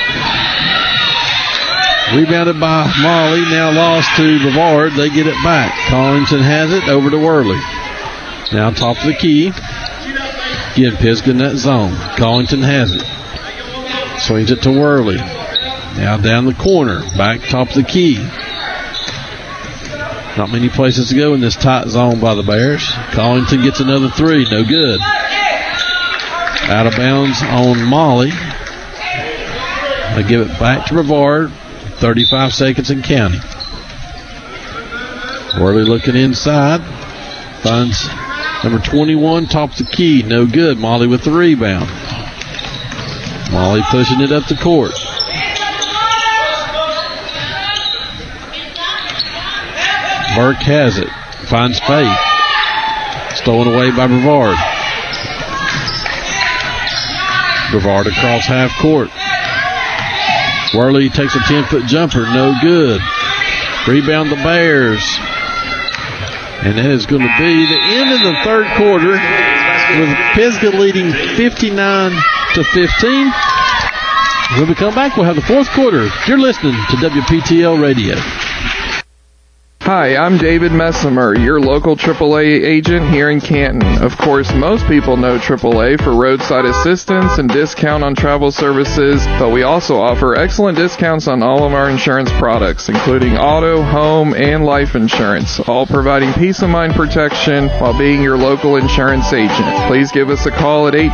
Rebounded by Molly, now lost to Brevard. They get it back. Collington has it, over to Worley. Now top of the key. Again, Pisgah in that zone. Collington has it. Swings it to Worley. Now down the corner. Back top of the key. Not many places to go in this tight zone by the Bears. Collington gets another 3. No good. Out of bounds on Molly. They give it back to Brevard. 35 seconds and counting. Worley looking inside. Finds number 21, top of the key. No good. Molly with the rebound. Molly pushing it up the court. Burke has it. Finds Faith. Stolen away by Brevard. Brevard across half court. Worley takes a 10-foot jumper. No good. Rebound the Bears. And that is going to be the end of the third quarter. with Pisgah leading 59-15. When we come back, we'll have the fourth quarter. You're listening to WPTL Radio. Hi, I'm David Messimer, your local AAA agent here in Canton. Of course, most people know AAA for roadside assistance and discount on travel services, but we also offer excellent discounts on all of our insurance products, including auto, home, and life insurance, all providing peace of mind protection while being your local insurance agent. Please give us a call at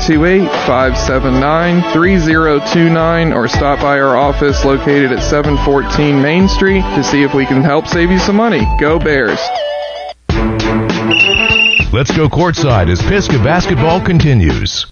828-579-3029 or stop by our office located at 714 Main Street to see if we can help save you some money. Go Bears. Let's go courtside as Pisgah basketball continues.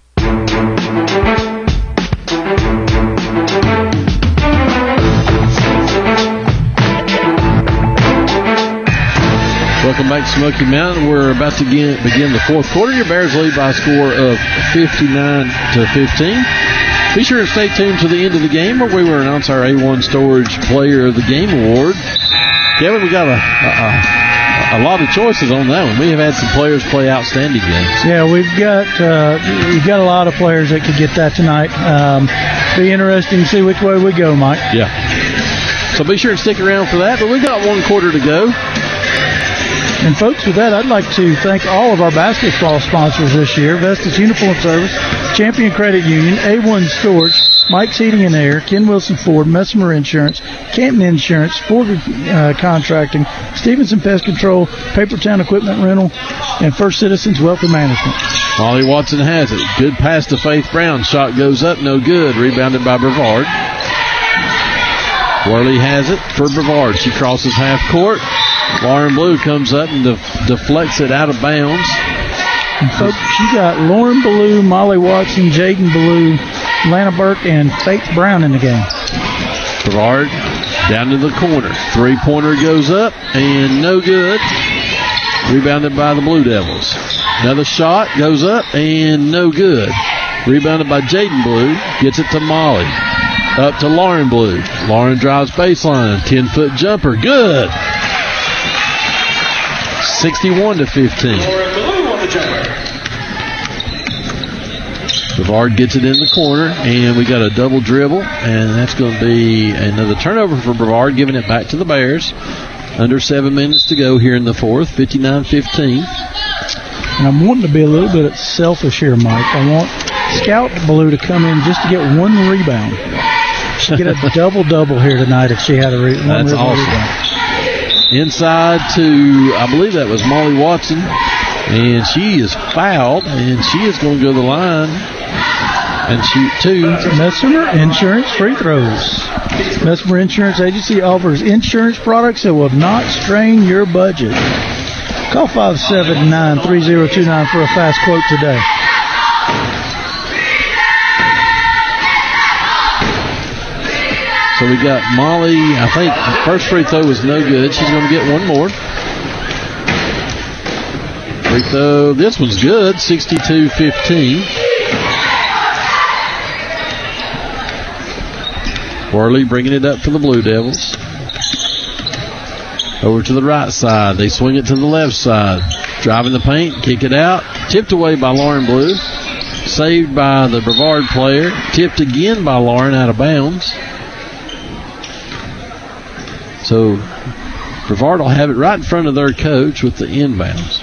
Welcome back to Smoky Mountain. We're about to begin the fourth quarter. Your Bears lead by a score of 59-15. Be sure to stay tuned to the end of the game where we will announce our A1 Storage Player of the Game Award. Kevin, we got a lot of choices on that one. We have had some players play outstanding games. Yeah, we've got a lot of players that could get that tonight. Be interesting to see which way we go, Mike. Yeah. So be sure to stick around for that. But we got one quarter to go. And folks, with that, I'd like to thank all of our basketball sponsors this year: Vestas Uniform Service, Champion Credit Union, A1 Storage, Mike's Heating and Air, Ken Wilson Ford, Messimer Insurance, Canton Insurance, Ford Contracting, Stevenson Pest Control, Papertown Equipment Rental, and First Citizens Wealth Management. Molly Watson has it. Good pass to Faith Brown. Shot goes up, no good. Rebounded by Brevard. Worley has it for Brevard. She crosses half court. Lauren Blue comes up and deflects it out of bounds. And folks, you got Lauren Blue, Molly Watson, Jaden Blue, Lana Burke, and Faith Brown in the game. Brevard down to the corner. Three-pointer goes up and no good. Rebounded by the Blue Devils. Another shot goes up and no good. Rebounded by Jaden Blue. Gets it to Molly. Up to Lauren Blue. Lauren drives baseline. 10-foot jumper. Good. 61-15. Brevard gets it in the corner, and we got a double dribble, and that's going to be another turnover for Brevard, giving it back to the Bears. Under 7 minutes to go here in the fourth, 59-15. And I'm wanting to be a little bit selfish here, Mike. I want Scout Blue to come in just to get one rebound. She'd get a double-double here tonight if she had a rebound. That's awesome. Rebound. Inside to, I believe that was Molly Watson, and she is fouled, and she is going to go to the line and shoot two. Messimer Insurance free throws. Messimer Insurance Agency offers insurance products that will not strain your budget. Call 579-3029 for a fast quote today. So we got Molly, I think the first free throw was no good. She's going to get one more. Free throw, this one's good, 62-15. Worley bringing it up for the Blue Devils. Over to the right side. They swing it to the left side. Driving the paint, kick it out. Tipped away by Lauren Blue. Saved by the Brevard player. Tipped again by Lauren out of bounds. So Brevard will have it right in front of their coach with the inbounds.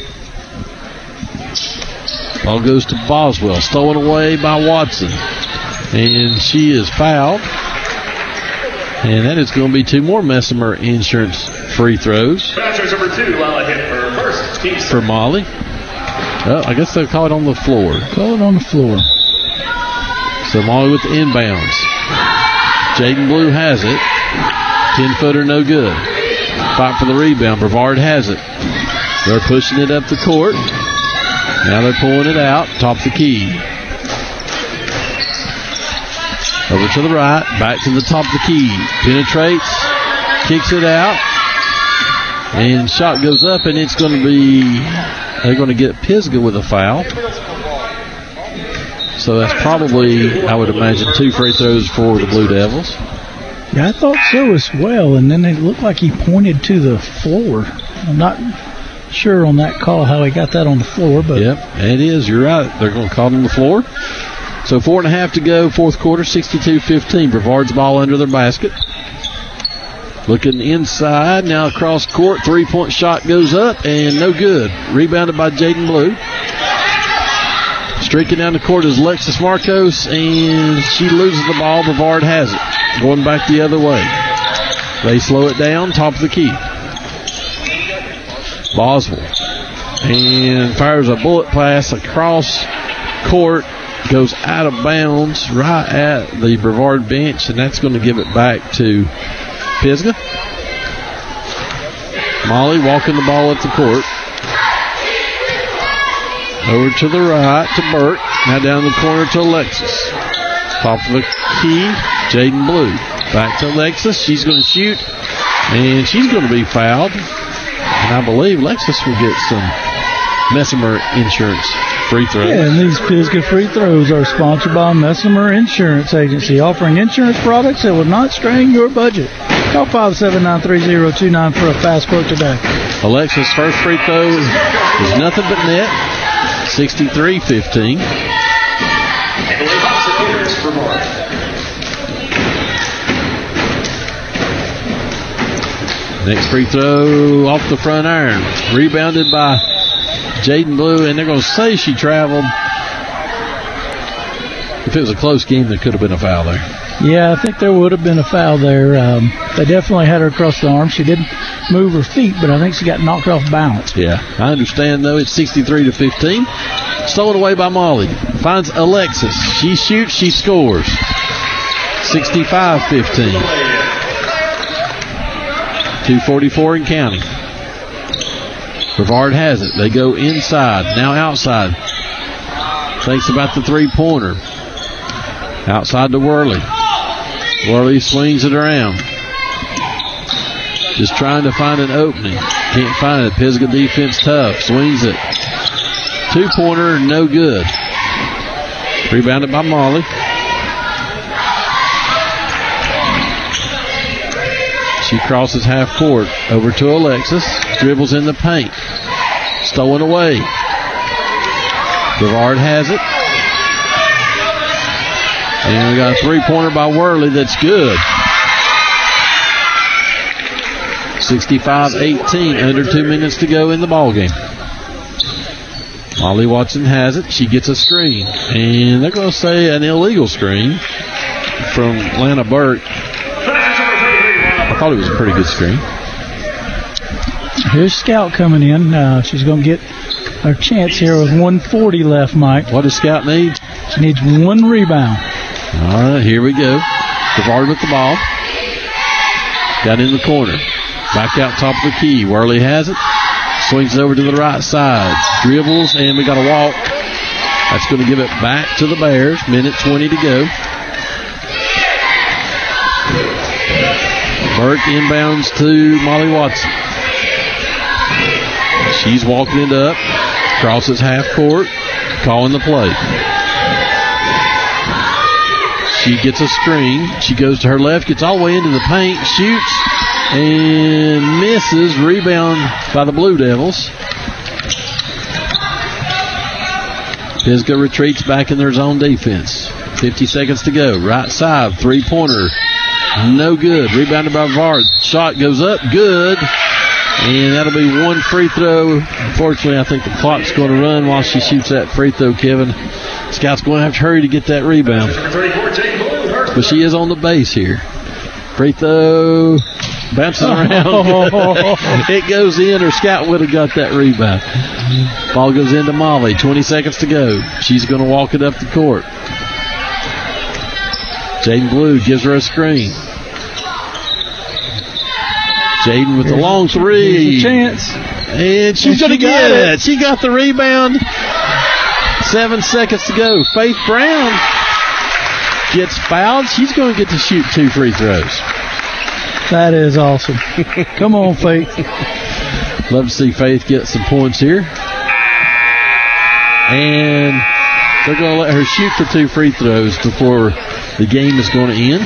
Ball goes to Boswell. Stolen away by Watson. And she is fouled. And that is going to be two more Messimer Insurance free throws. Number 2, Lala hit for first. For Molly. Oh, I guess they'll call it on the floor. Call it on the floor. So Molly with the inbounds. Jaden Blue has it. 10-footer, no good. Fight for the rebound. Brevard has it. They're pushing it up the court. Now they're pulling it out. Top the key. Over to the right. Back to the top of the key. Penetrates. Kicks it out. And shot goes up, and it's going to be... They're going to get Pisgah with a foul. So that's probably, I would imagine, 2 free throws for the Blue Devils. Yeah, I thought so as well, and then it looked like he pointed to the floor. I'm not sure on that call how he got that on the floor. But yep, it is. You're right. They're going to call it on the floor. So 4.5 to go, fourth quarter, 62-15. Brevard's ball under their basket. Looking inside, now across court, three-point shot goes up, and no good. Rebounded by Jaden Blue. Streaking down the court is Lexus Marcos, and she loses the ball. Brevard has it. Going back the other way. They slow it down, top of the key. Boswell. And fires a bullet pass across court. Goes out of bounds right at the Brevard bench, and that's going to give it back to Pisgah. Molly walking the ball up the court. Over to the right to Burke. Now down the corner to Alexis. Top of the key, Jaden Blue. Back to Alexis. She's going to shoot, and she's going to be fouled. And I believe Alexis will get some Messimer Insurance free throws. Yeah, and these Pisgah free throws are sponsored by Messimer Insurance Agency, offering insurance products that will not strain your budget. Call 579-3029 for a fast quote today. Alexis' first free throw is nothing but net. 63-15. Next free throw off the front iron. Rebounded by Jaden Blue, and they're going to say she traveled. If it was a close game, there could have been a foul there. Yeah, I think there would have been a foul there. They definitely had her across the arm. She didn't move her feet, but I think she got knocked off balance. Yeah, I understand, though. It's 63-15. Stolen away by Molly. Finds Alexis. She shoots, she scores. 65-15. 2:44 in counting. Brevard has it. They go inside, now outside. Thinks about the three-pointer. Outside to Worley. Worley swings it around. Just trying to find an opening. Can't find it. Pisgah defense tough. Swings it. Two-pointer, no good. Rebounded by Molly. She crosses half court over to Alexis. Dribbles in the paint. Stolen away. Brevard has it. And we got a three-pointer by Worley that's good. 65-18, under 2 minutes to go in the ballgame. Molly Watson has it. She gets a screen. And they're going to say an illegal screen from Lana Burke. I thought it was a pretty good screen. Here's Scout coming in. She's going to get her chance here with 1:40 left, Mike. What does Scout need? She needs one rebound. All right, here we go. Brevard with the ball. Got in the corner. Back out top of the key. Worley has it. Swings over to the right side. Dribbles, and we got a walk. That's going to give it back to the Bears. Minute 20 to go. Burke inbounds to Molly Watson. She's walking it up. Crosses half court. Calling the play. She gets a screen. She goes to her left. Gets all the way into the paint. Shoots. And misses. Rebound by the Blue Devils. Pisgah retreats back in their zone defense. 50 seconds to go. Right side. Three-pointer. No good. Rebounded by Brevard. Shot goes up. Good. And that'll be one free throw. Unfortunately, I think the clock's going to run while she shoots that free throw, Kevin. Scout's going to have to hurry to get that rebound. But she is on the base here. Free throw. Bounces around. It goes in, or Scout would have got that rebound. Ball goes into Molly. 20 seconds to go. She's going to walk it up the court. Jaden Blue gives her a screen. Jaden with the long three. Here's a chance. And she's going to get it. She got the rebound. 7 seconds to go. Faith Brown gets fouled. She's going to get to shoot 2 free throws. That is awesome. Come on, Faith. Love to see Faith get some points here. And they're going to let her shoot for 2 free throws before the game is going to end.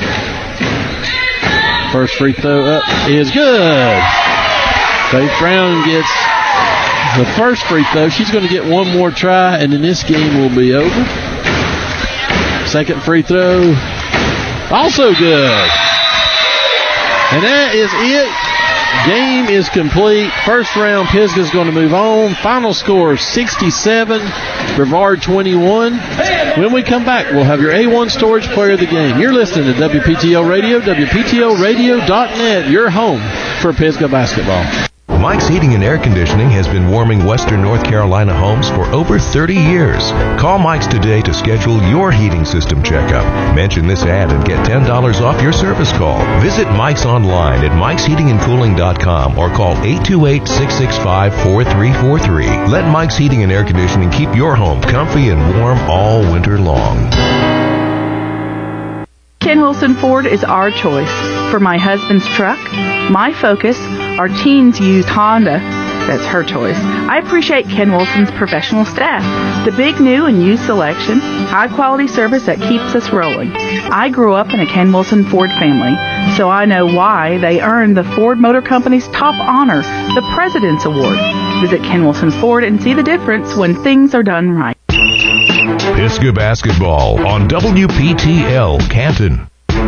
First free throw up is good. Faith Brown gets the first free throw. She's going to get one more try, and then this game will be over. Second free throw, also good. And that is it. Game is complete. First round, Pisgah's going to move on. Final score, 67, Brevard 21. When we come back, we'll have your A1 Storage Player of the Game. You're listening to WPTL Radio, WPTLradio.net, your home for Pisgah basketball. Mike's Heating and Air Conditioning has been warming Western North Carolina homes for over 30 years. Call Mike's today to schedule your heating system checkup. Mention this ad and get $10 off your service call. Visit Mike's online at mikesheatingandcooling.com or call 828-665-4343. Let Mike's Heating and Air Conditioning keep your home comfy and warm all winter long. Ken Wilson Ford is our choice. For my husband's truck, my Focus, our teens used Honda, that's her choice. I appreciate Ken Wilson's professional staff, the big new and used selection, high quality service that keeps us rolling. I grew up in a Ken Wilson Ford family, so I know why they earned the Ford Motor Company's top honor, the President's Award. Visit Ken Wilson Ford and see the difference when things are done right. Pisgah basketball on WPTL Canton.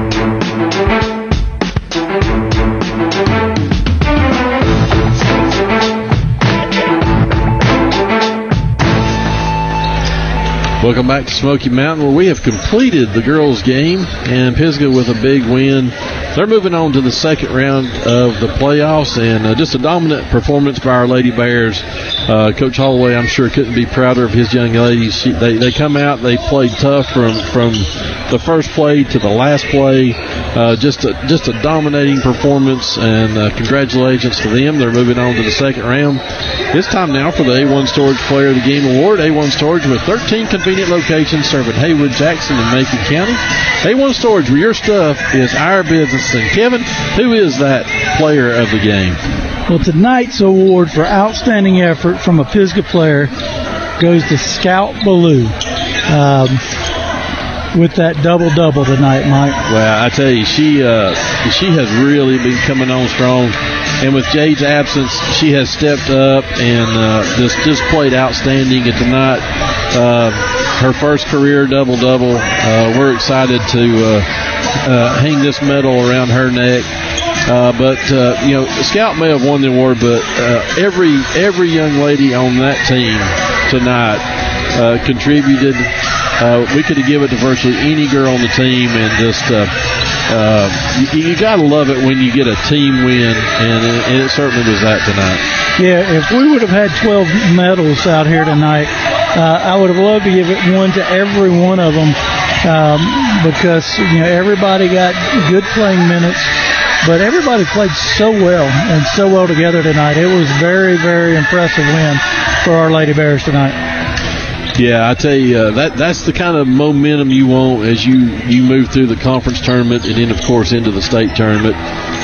Welcome back to Smoky Mountain, where we have completed the girls' game, and Pisgah with a big win. They're moving on to the second round of the playoffs, and just a dominant performance by our Lady Bears. Coach Holloway, I'm sure, couldn't be prouder of his young ladies. They come out, they played tough from the first play to the last play. Just a dominating performance, and congratulations to them. They're moving on to the second round. It's time now for the A1 Storage Player of the Game Award. A1 Storage with 13 convenient locations serving Haywood, Jackson, and Macon County. A1 Storage, where your stuff is our business. And Kevin, who is that player of the game? Well, tonight's award for outstanding effort from a Pisgah player goes to Scout Ballou with that double-double tonight, Mike. Well, I tell you, she has really been coming on strong. And with Jade's absence, she has stepped up and just played outstanding. And tonight, her first career double-double. We're excited to hang this medal around her neck. But Scout may have won the award, but every young lady on that team tonight contributed. We could have given it to virtually any girl on the team, and just you got to love it when you get a team win, and it certainly was that tonight. Yeah, if we would have had 12 medals out here tonight, I would have loved to give it one to every one of them, because everybody got good playing minutes. But everybody played so well and so well together tonight. It was very, very impressive win for our Lady Bears tonight. Yeah, I tell you, that's the kind of momentum you want as you move through the conference tournament and then, of course, into the state tournament.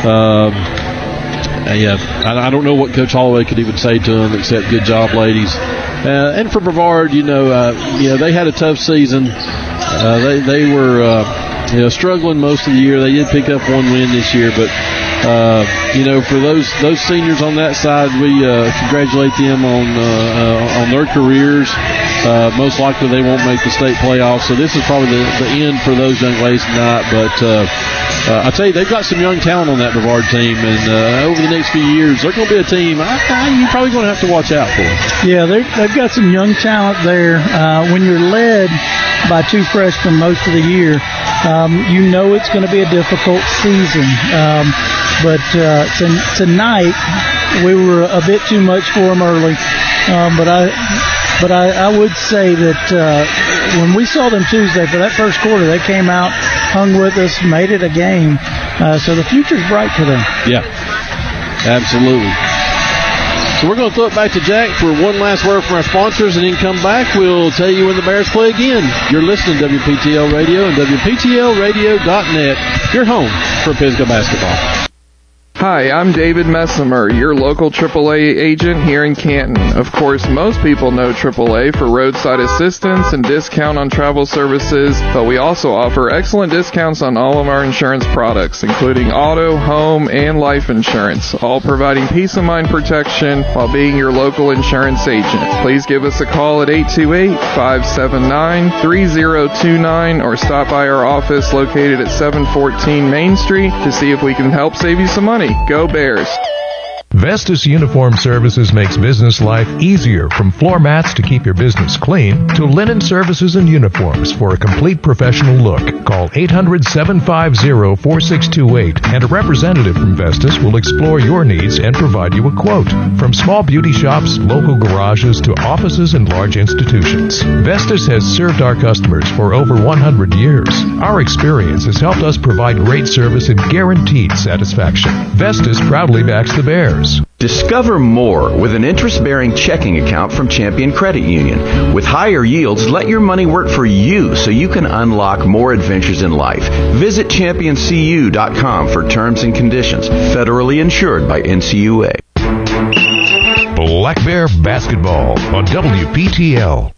I don't know what Coach Holloway could even say to them except good job, ladies. And for Brevard, they had a tough season. They were struggling most of the year. They did pick up one win this year, but for those seniors on that side, we congratulate them on their careers. Most likely they won't make the state playoffs, so this is probably the end for those young ladies tonight. But I tell you, they've got some young talent on that Brevard team, and over the next few years, they're going to be a team you're probably going to have to watch out for. Yeah, they've got some young talent there. When you're led by two freshmen most of the year, it's going to be a difficult season. But tonight, we were a bit too much for them early. But I would say that when we saw them Tuesday for that first quarter, they came out, hung with us, made it a game. So the future's bright for them. Yeah, absolutely. So we're going to throw it back to Jack for one last word from our sponsors, and then come back. We'll tell you when the Bears play again. You're listening to WPTL Radio and WPTLradio.net, your home for Pisgah basketball. Hi, I'm David Messimer, your local AAA agent here in Canton. Of course, most people know AAA for roadside assistance and discount on travel services, but we also offer excellent discounts on all of our insurance products, including auto, home, and life insurance, all providing peace of mind protection while being your local insurance agent. Please give us a call at 828-579-3029 or stop by our office located at 714 Main Street to see if we can help save you some money. Go Bears! Vestas Uniform Services makes business life easier, from floor mats to keep your business clean to linen services and uniforms for a complete professional look. Call 800-750-4628 and a representative from Vestas will explore your needs and provide you a quote. From small beauty shops, local garages to offices and large institutions, Vestas has served our customers for over 100 years. Our experience has helped us provide great service and guaranteed satisfaction. Vestas proudly backs the Bears. Discover more with an interest-bearing checking account from Champion Credit Union. With higher yields, let your money work for you so you can unlock more adventures in life. Visit championcu.com for terms and conditions. Federally insured by NCUA. Black Bear Basketball on WPTL.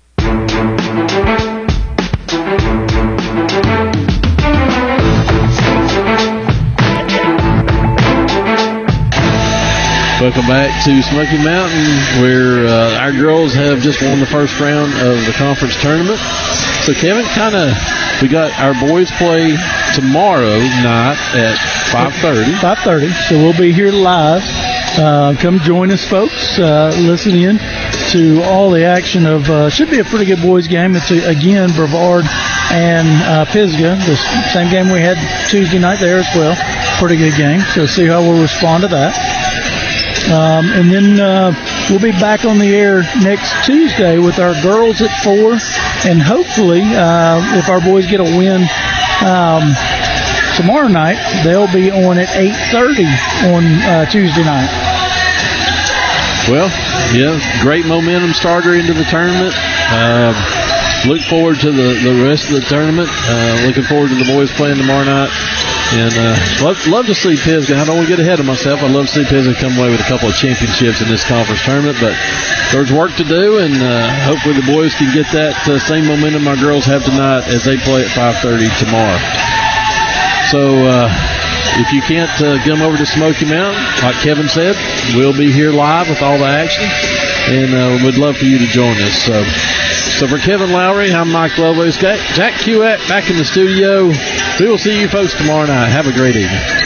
Welcome back to Smoky Mountain, where our girls have just won the first round of the conference tournament. So, Kevin, we got our boys play tomorrow night at 5:30. 5:30. So we'll be here live. Come join us, folks. Listen in to all the action of should be a pretty good boys game. It's again Brevard and Pisgah, the same game we had Tuesday night there as well. Pretty good game. So see how we'll respond to that. And then we'll be back on the air next Tuesday with our girls at 4, and hopefully, if our boys get a win tomorrow night, they'll be on at 8:30 on Tuesday night. Well, yeah, great momentum starter into the tournament. Look forward to the rest of the tournament. Looking forward to the boys playing tomorrow night. And love to see Pisgah. I don't want to get ahead of myself. I'd love to see Pisgah come away with a couple of championships in this conference tournament. But there's work to do, and hopefully the boys can get that same momentum our girls have tonight as they play at 5:30 tomorrow. So if you can't get them over to Smoky Mountain, like Kevin said, we'll be here live with all the action, and we'd love for you to join us. So for Kevin Lowry, I'm Mike Lovelace. Jack Hewitt back in the studio. We will see you folks tomorrow night. Have a great evening.